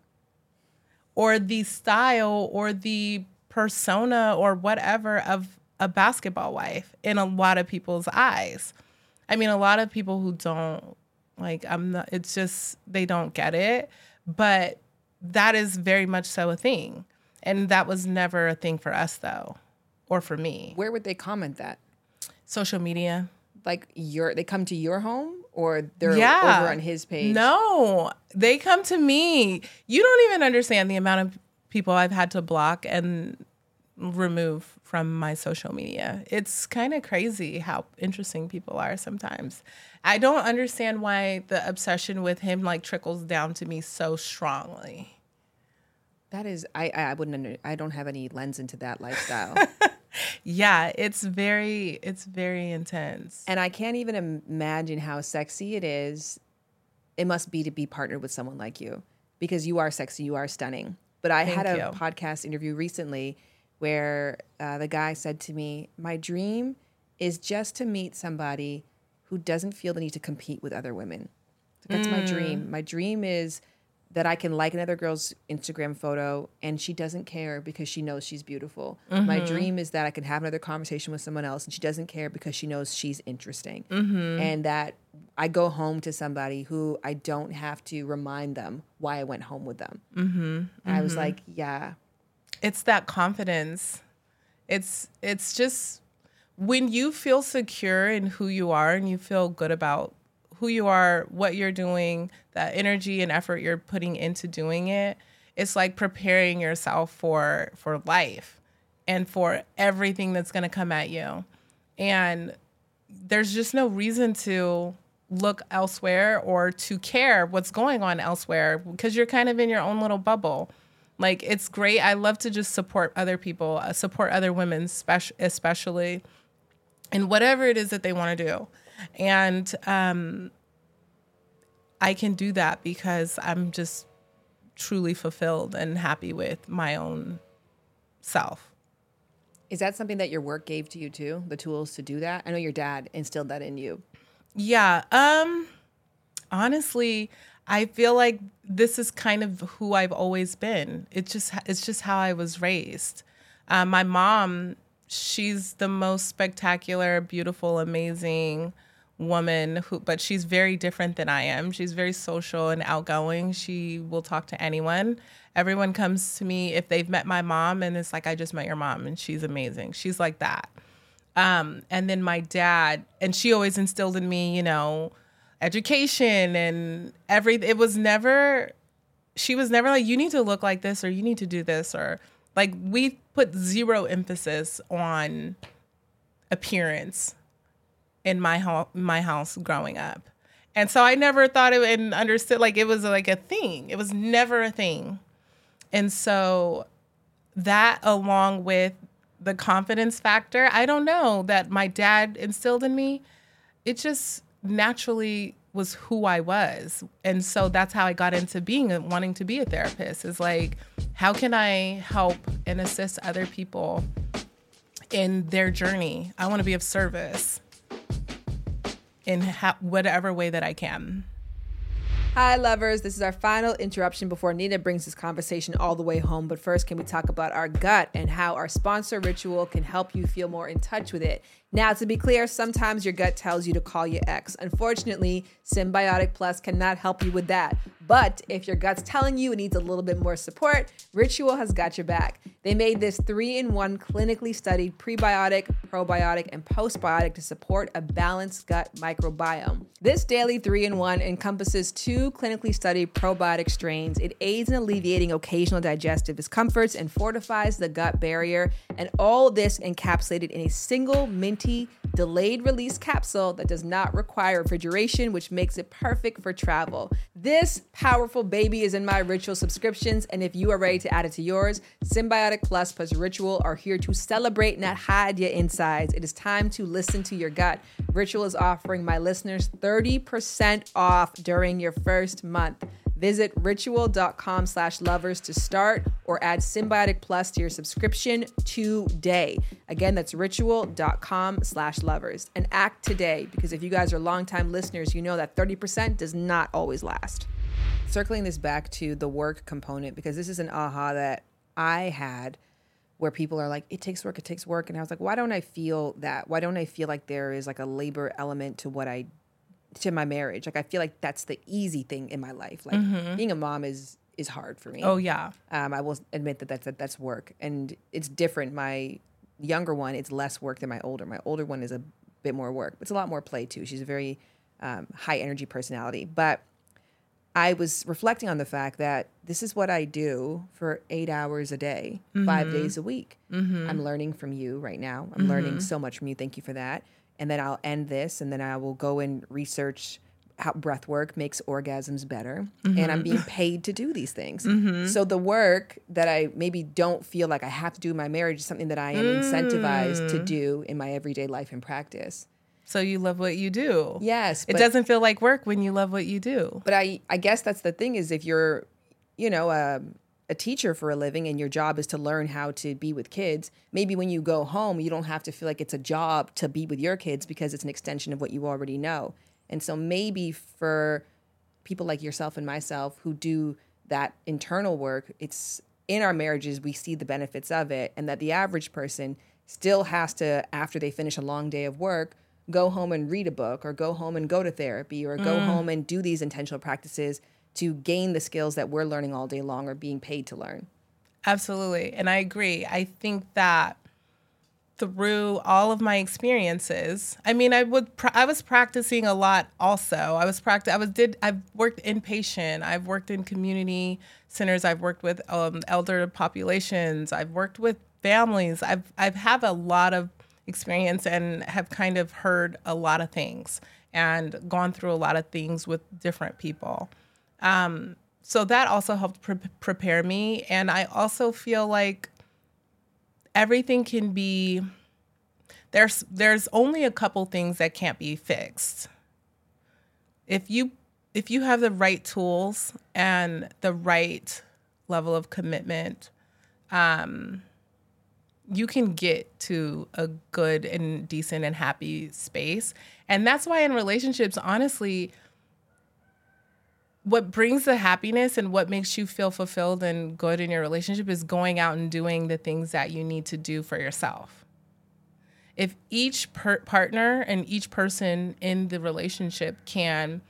or the style or the persona or whatever of a basketball wife in a lot of people's eyes. I mean, a lot of people who don't, like, it's just, they don't get it. But that is very much so a thing. And that was never a thing for us, though, or for me. Where would they comment that? Social media. Like they come to your home or they're over on his page? No, they come to me. You don't even understand the amount of people I've had to block and remove from my social media. It's kind of crazy how interesting people are sometimes. I don't understand why the obsession with him like trickles down to me so strongly. That is, I wouldn't, I don't have any lens into that lifestyle. Yeah, it's very intense. And I can't even imagine how sexy it must be to be partnered with someone like you, because you are sexy, you are stunning. But I had a podcast interview recently where the guy said to me, my dream is just to meet somebody who doesn't feel the need to compete with other women. That's my dream. My dream is that I can like another girl's Instagram photo and she doesn't care because she knows she's beautiful. My dream is that I can have another conversation with someone else and she doesn't care because she knows she's interesting. And that I go home to somebody who I don't have to remind them why I went home with them. And I was like, yeah. It's that confidence. It's just when you feel secure in who you are and you feel good about who you are, what you're doing, that energy and effort you're putting into doing it, it's like preparing yourself for life and for everything that's going to come at you. And there's just no reason to look elsewhere or to care what's going on elsewhere because you're kind of in your own little bubble. Like, it's great. I love to just support other people, support other women, especially in whatever it is that they want to do. And I can do that because I'm just truly fulfilled and happy with my own self. Is that something that your work gave to you too? The tools to do that? I know your dad instilled that in you. Yeah. Honestly, I feel like this is kind of who I've always been. It's just how I was raised. My mom, she's the most spectacular, beautiful, amazing woman but she's very different than I am. She's very social and outgoing. She will talk to anyone. Everyone comes to me if they've met my mom and it's like, I just met your mom and she's amazing. She's like that. And then my dad, and she always instilled in me, education and everything. She was never like, you need to look like this or you need to do this, or like, we put zero emphasis on appearance in my house growing up. And so I never thought it and understood like it was like a thing. It was never a thing. And so that, along with the confidence factor, I don't know, that my dad instilled in me, it just naturally was who I was. And so that's how I got into wanting to be a therapist, is like, how can I help and assist other people in their journey? I want to be of service in whatever way that I can. Hi, lovers. This is our final interruption before Nina brings this conversation all the way home. But first, can we talk about our gut and how our sponsor Ritual can help you feel more in touch with it? Now, to be clear, sometimes your gut tells you to call your ex. Unfortunately, Symbiotic Plus cannot help you with that. But if your gut's telling you it needs a little bit more support, Ritual has got your back. They made this 3-in-1 clinically studied prebiotic, probiotic, and postbiotic to support a balanced gut microbiome. This daily 3-in-1 encompasses 2 clinically studied probiotic strains. It aids in alleviating occasional digestive discomforts and fortifies the gut barrier. And all this encapsulated in a single minty delayed release capsule that does not require refrigeration, which makes it perfect for travel. This powerful baby is in my Ritual subscriptions, and if you are ready to add it to yours, Symbiotic Plus Ritual are here to celebrate, not hide your insides. It is time to listen to your gut. Ritual is offering my listeners 30% off during your first month. Visit ritual.com/lovers to start, or add Symbiotic Plus to your subscription today. Again, that's ritual.com/lovers. And act today, because if you guys are longtime listeners, you know that 30% does not always last. Circling this back to the work component, because this is an aha that I had, where people are like, it takes work. And I was like, why don't I feel that? Why don't I feel like there is like a labor element to to my marriage? Like, I feel like that's the easy thing in my life. Like, being a mom is hard for me. Oh yeah. I will admit that's work, and it's different. My younger one, it's less work than my older. My older one is a bit more work. It's a lot more play too. She's a very high energy personality. But I was reflecting on the fact that this is what I do for 8 hours a day, 5 days a week. I'm learning from you right now. I'm learning so much from you. Thank you for that. And then I'll end this, and then I will go and research how breath work makes orgasms better. And I'm being paid to do these things. So the work that I maybe don't feel like I have to do in my marriage is something that I am incentivized to do in my everyday life and practice. So you love what you do. Yes. It doesn't feel like work when you love what you do. But I guess that's the thing, is if you're, a teacher for a living and your job is to learn how to be with kids, maybe when you go home, you don't have to feel like it's a job to be with your kids, because it's an extension of what you already know. And so maybe for people like yourself and myself who do that internal work, it's in our marriages, we see the benefits of it, and that the average person still has to, after they finish a long day of work, go home and read a book, or go home and go to therapy, or go home and do these intentional practices to gain the skills that we're learning all day long or being paid to learn. Absolutely. And I agree. I think that through all of my experiences, I mean, I was practicing a lot also. I've worked inpatient, I've worked in community centers, I've worked with elder populations, I've worked with families. I've had a lot of experience and have kind of heard a lot of things and gone through a lot of things with different people. So that also helped prepare me. And I also feel like everything can be, there's only a couple things that can't be fixed. If you have the right tools and the right level of commitment, you can get to a good and decent and happy space. And that's why in relationships, honestly, what brings the happiness and what makes you feel fulfilled and good in your relationship is going out and doing the things that you need to do for yourself. If each partner and each person in the relationship can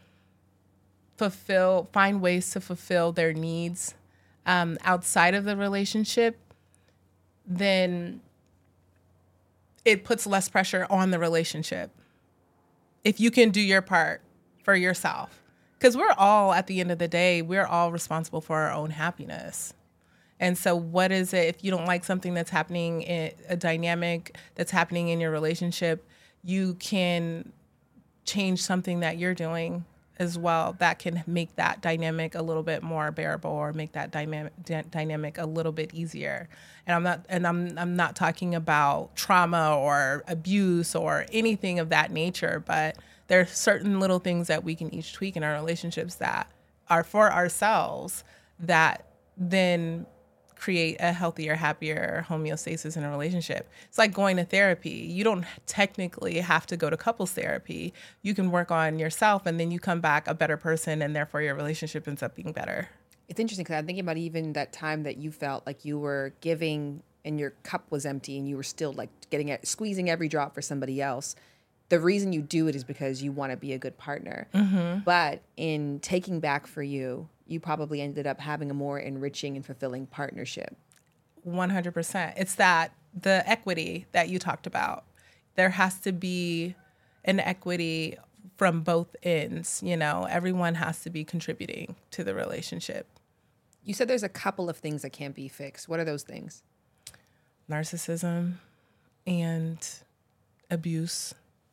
find ways to fulfill their needs outside of the relationship, then it puts less pressure on the relationship. If you can do your part for yourself. Because we're all, at the end of the day, we're all responsible for our own happiness. And so what is it, if you don't like something that's happening, a dynamic that's happening in your relationship, you can change something that you're doing as well that can make that dynamic a little bit more bearable or make that dynamic a little bit easier. And I'm not talking about trauma or abuse or anything of that nature, but there are certain little things that we can each tweak in our relationships that are for ourselves that then create a healthier, happier homeostasis in a relationship. It's like going to therapy. You don't technically have to go to couples therapy. You can work on yourself and then you come back a better person and therefore your relationship ends up being better. It's interesting because I'm thinking about even that time that you felt like you were giving and your cup was empty and you were still like squeezing every drop for somebody else. The reason you do it is because you want to be a good partner. Mm-hmm. But in taking back for you, you probably ended up having a more enriching and fulfilling partnership. 100%. It's the equity that you talked about. There has to be an equity from both ends. You know, everyone has to be contributing to the relationship. You said there's a couple of things that can't be fixed. What are those things? Narcissism and abuse.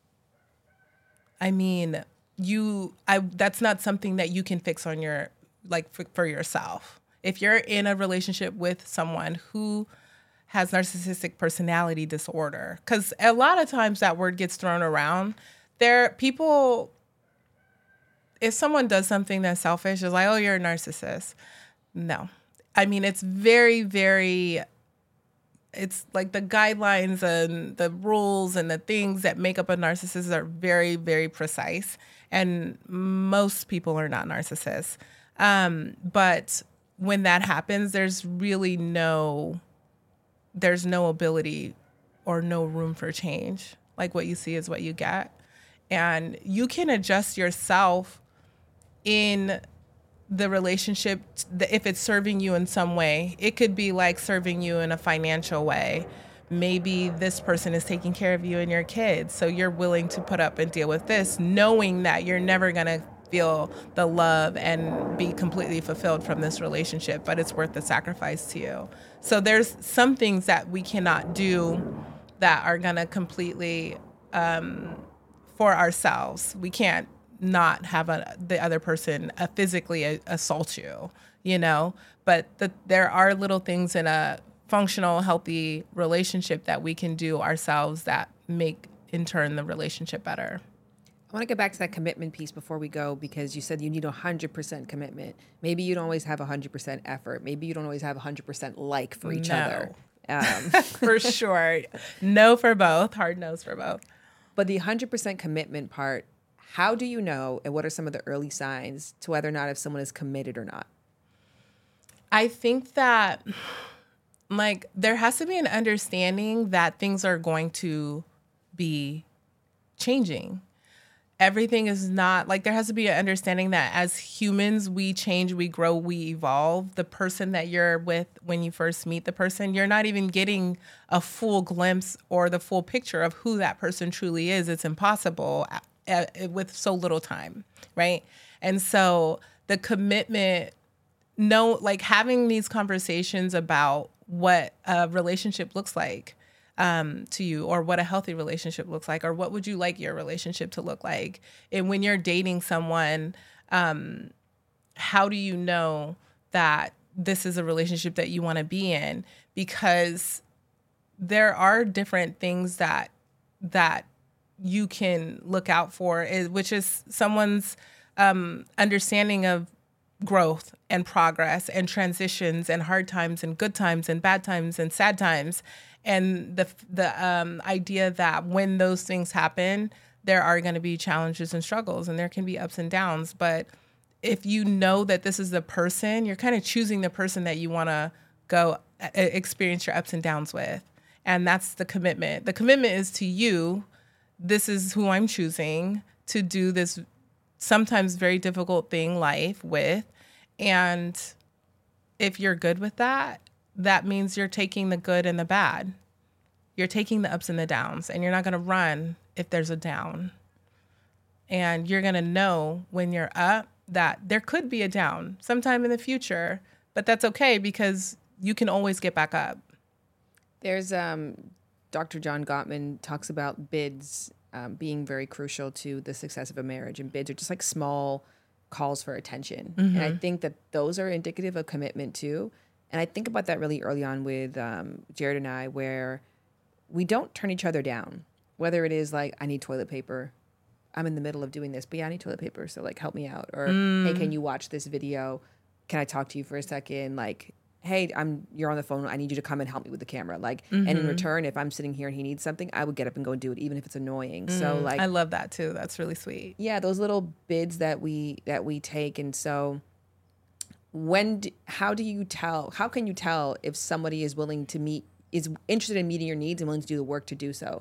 I mean, that's not something that you can fix on your, like for yourself. If you're in a relationship with someone who has narcissistic personality disorder, because a lot of times that word gets thrown around, if someone does something that's selfish, it's like, oh, you're a narcissist. No. I mean, it's very, very, it's like the guidelines and the rules and the things that make up a narcissist are very, very precise. And most people are not narcissists. But when that happens, there's no ability or no room for change. Like what you see is what you get. And you can adjust yourself in the relationship if it's serving you in some way. It could be like serving you in a financial way. Maybe this person is taking care of you and your kids, so you're willing to put up and deal with this, knowing that you're never going to feel the love and be completely fulfilled from this relationship, but it's worth the sacrifice to you. So there's some things that we cannot do that are going to completely, for ourselves. We can't not have the other person physically assault you, you know, but there are little things in a functional, healthy relationship that we can do ourselves that make, in turn, the relationship better. I want to get back to that commitment piece before we go, because you said you need 100% commitment. Maybe you don't always have 100% effort. Maybe you don't always have 100% like for each other. For sure. No for both. Hard no's for both. But the 100% commitment part, how do you know, and what are some of the early signs to whether or not if someone is committed or not? I think that, like, there has to be an understanding that things are going to be changing. Everything is not, like, there has to be an understanding that as humans, we change, we grow, we evolve. The person that you're with when you first meet the person, you're not even getting a full glimpse or the full picture of who that person truly is. It's impossible with so little time, right? And so the commitment, having these conversations about what a relationship looks like to you, or what a healthy relationship looks like, or what would you like your relationship to look like? And when you're dating someone, how do you know that this is a relationship that you want to be in? Because there are different things that you can look out for, which is someone's understanding of growth and progress and transitions and hard times and good times and bad times and sad times. And the idea that when those things happen, there are going to be challenges and struggles and there can be ups and downs. But if you know that this is the person, you're kind of choosing the person that you want to go experience your ups and downs with. And that's the commitment. The commitment is to you. This is who I'm choosing to do this sometimes very difficult thing, life, with. And if you're good with that, that means you're taking the good and the bad. You're taking the ups and the downs, and you're not going to run if there's a down. And you're going to know when you're up that there could be a down sometime in the future, but that's okay because you can always get back up. There's Dr. John Gottman talks about bids being very crucial to the success of a marriage, and bids are just like small calls for attention. And I think that those are indicative of commitment too. And I think about that really early on with Jared and I, where we don't turn each other down, whether it is like, I need toilet paper. I'm in the middle of doing this, but yeah, I need toilet paper. So like, help me out. Or, hey, can you watch this video? Can I talk to you for a second? Like, hey, you're on the phone. I need you to come and help me with the camera. Like, and in return, if I'm sitting here and he needs something, I would get up and go and do it, even if it's annoying. So like, I love that too. That's really sweet. Yeah, those little bids that we take. And so how can you tell if somebody is willing to is interested in meeting your needs and willing to do the work to do so?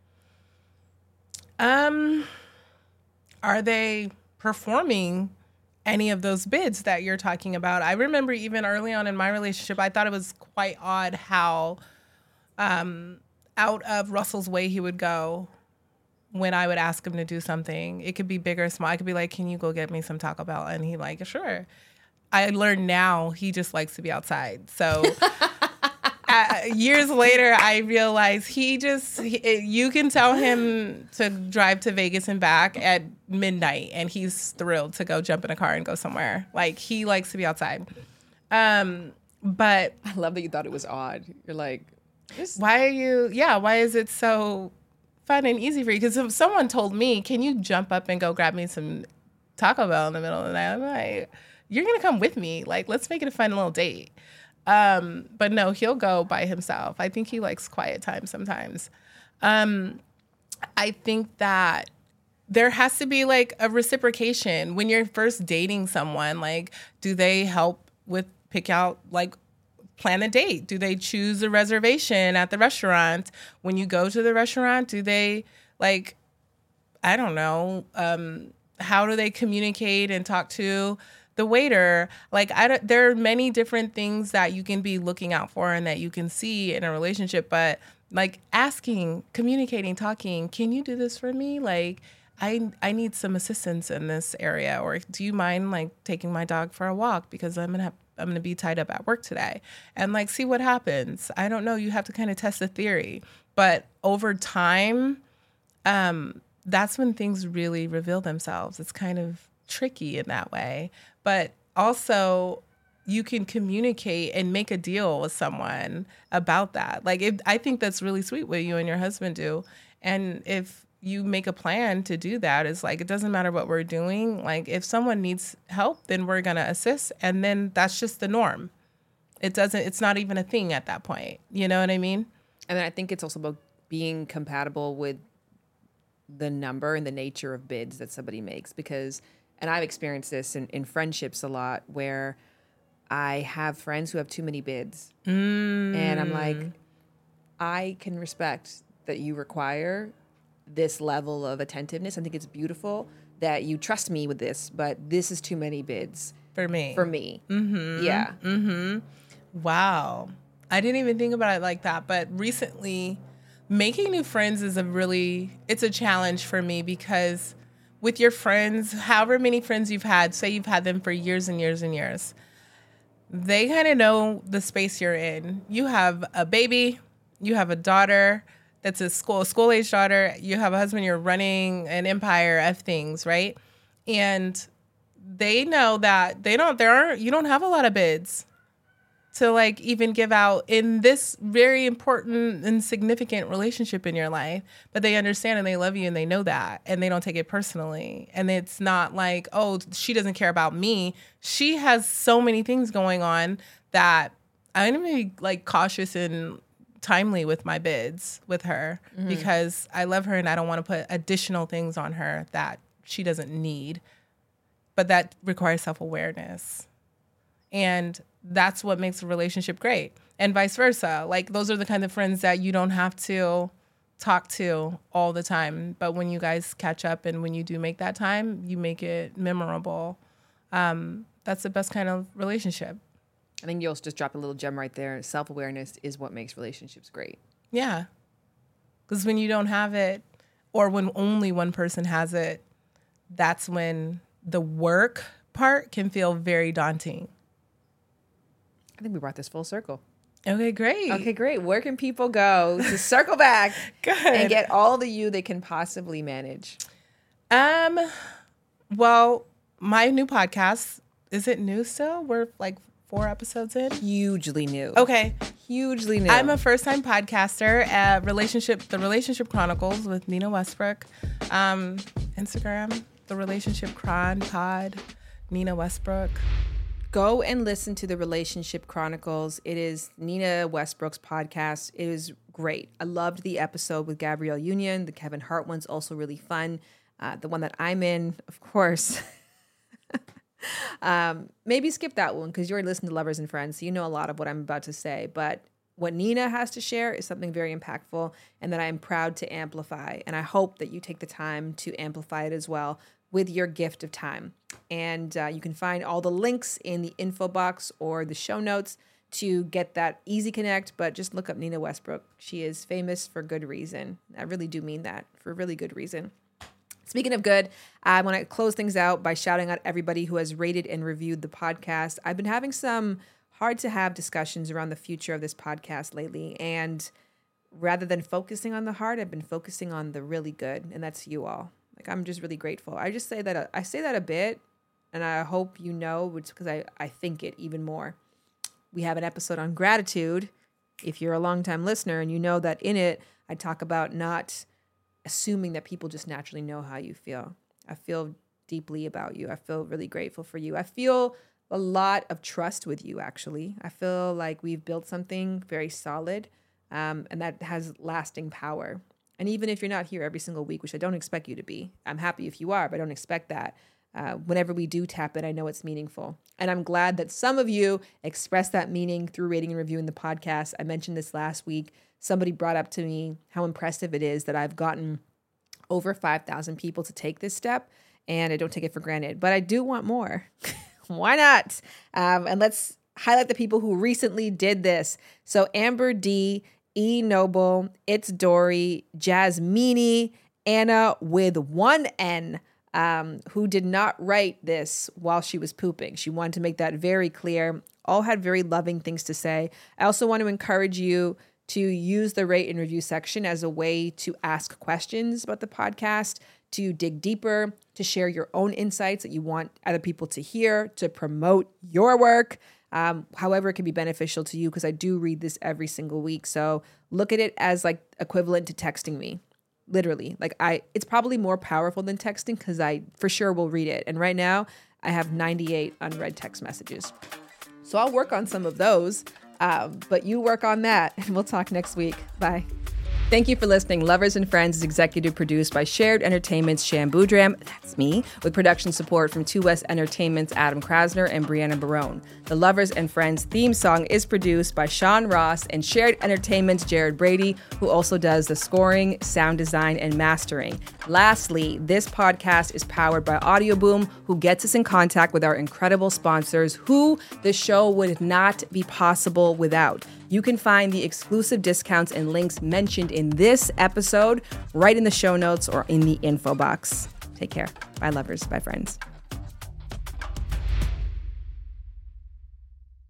Are they performing any of those bids that you're talking about? I remember even early on in my relationship, I thought it was quite odd how out of Russell's way he would go when I would ask him to do something. It could be big or small. I could be like, can you go get me some Taco Bell? And he like, sure. I learned now he just likes to be outside. So years later, I realized you can tell him to drive to Vegas and back at midnight, and he's thrilled to go jump in a car and go somewhere. Like, he likes to be outside. But I love that you thought it was odd. You're like, why is it so fun and easy for you? Because if someone told me, can you jump up and go grab me some Taco Bell in the middle of the night? I'm like, you're going to come with me. Like, let's make it a fun little date. But no, he'll go by himself. I think he likes quiet time sometimes. I think that there has to be like a reciprocation when you're first dating someone. Like, do they help with plan a date? Do they choose a reservation at the restaurant? When you go to the restaurant, do they I don't know, how do they communicate and talk to the waiter? There are many different things that you can be looking out for and that you can see in a relationship, but like asking, communicating, talking, can you do this for me? Like, I need some assistance in this area, or do you mind like taking my dog for a walk because I'm gonna be tied up at work today, and like see what happens. I don't know. You have to kind of test the theory, but over time, that's when things really reveal themselves. It's kind of tricky in that way, but also you can communicate and make a deal with someone about that. I think that's really sweet what you and your husband do. And if you make a plan to do that, it's like, it doesn't matter what we're doing. Like, if someone needs help, then we're going to assist. And then that's just the norm. It's not even a thing at that point. You know what I mean? And then I think it's also about being compatible with the number and the nature of bids that somebody makes, and I've experienced this in friendships a lot, where I have friends who have too many bids. And I'm like, I can respect that you require this level of attentiveness. I think it's beautiful that you trust me with this, but this is too many bids for me. Mm-hmm. Yeah. Mm-hmm. Wow. I didn't even think about it like that. But recently, making new friends is it's a challenge for me, because with your friends, however many friends you've had, say you've had them for years and years and years, they kind of know the space you're in. You have a baby, you have a daughter that's a school-age daughter, you have a husband, you're running an empire of things, right? And they know that you don't have a lot of bids to like even give out in this very important and significant relationship in your life, but they understand and they love you and they know that and they don't take it personally. And it's not like, oh, she doesn't care about me. She has so many things going on that I'm going to be like cautious and timely with my bids with her because I love her and I don't want to put additional things on her that she doesn't need, but that requires self-awareness. And that's what makes a relationship great, and vice versa. Like, those are the kind of friends that you don't have to talk to all the time, but when you guys catch up and when you do make that time, you make it memorable. That's the best kind of relationship. I think you'll just drop a little gem right there. Self-awareness is what makes relationships great. Yeah, because when you don't have it, or when only one person has it, that's when the work part can feel very daunting. I think we brought this full circle. Okay, great. Okay, great. Where can people go to circle back and get all the you they can possibly manage? Well, my new podcast, is it new still? We're like 4 episodes in. Hugely new. Okay. Hugely new. I'm a first-time podcaster at The Relationship Chronicles with Nina Westbrook. Instagram, The Relationship Chron Pod, Nina Westbrook. Go and listen to The Relationship Chronicles. It is Nina Westbrook's podcast. It is great. I loved the episode with Gabrielle Union. The Kevin Hart one's also really fun. The one that I'm in, of course. Maybe skip that one because you already listened to Lovers and Friends, so you know a lot of what I'm about to say. But what Nina has to share is something very impactful and that I'm proud to amplify. And I hope that you take the time to amplify it as well with your gift of time. And you can find all the links in the info box or the show notes to get that easy connect, but just look up Nina Westbrook. She is famous for good reason. I really do mean that, for really good reason. Speaking of good, I want to close things out by shouting out everybody who has rated and reviewed the podcast. I've been having some hard-to-have discussions around the future of this podcast lately, and rather than focusing on the hard, I've been focusing on the really good, and that's you all. Like, I'm just really grateful. I say that a bit, and I hope you know, it's because I think it even more. We have an episode on gratitude. If you're a longtime listener and you know that in it, I talk about not assuming that people just naturally know how you feel. I feel deeply about you. I feel really grateful for you. I feel a lot of trust with you, actually. I feel like we've built something very solid, and that has lasting power. And even if you're not here every single week, which I don't expect you to be, I'm happy if you are, but I don't expect that. Whenever we do tap it, I know it's meaningful. And I'm glad that some of you express that meaning through rating and reviewing the podcast. I mentioned this last week. Somebody brought up to me how impressive it is that I've gotten over 5,000 people to take this step, and I don't take it for granted. But I do want more. Why not? And let's highlight the people who recently did this. So Amber D., E. Noble, It's Dory, Jasmini, Anna with 1 N, who did not write this while she was pooping. She wanted to make that very clear. All had very loving things to say. I also want to encourage you to use the rate and review section as a way to ask questions about the podcast, to dig deeper, to share your own insights that you want other people to hear, to promote your work. However it can be beneficial to you, because I do read this every single week. So look at it as like equivalent to texting me, literally. Like it's probably more powerful than texting because I for sure will read it. And right now I have 98 unread text messages. So I'll work on some of those, but you work on that, and we'll talk next week. Bye. Thank you for listening. Lovers and Friends is executive produced by Shared Entertainment's Sham Boudram, that's me, with production support from 2 West Entertainment's Adam Krasner and Brianna Barone. The Lovers and Friends theme song is produced by Sean Ross and Shared Entertainment's Jared Brady, who also does the scoring, sound design, and mastering. Lastly, this podcast is powered by Audio Boom, who gets us in contact with our incredible sponsors, who the show would not be possible without. You can find the exclusive discounts and links mentioned in this episode right in the show notes or in the info box. Take care. Bye, lovers. Bye, friends.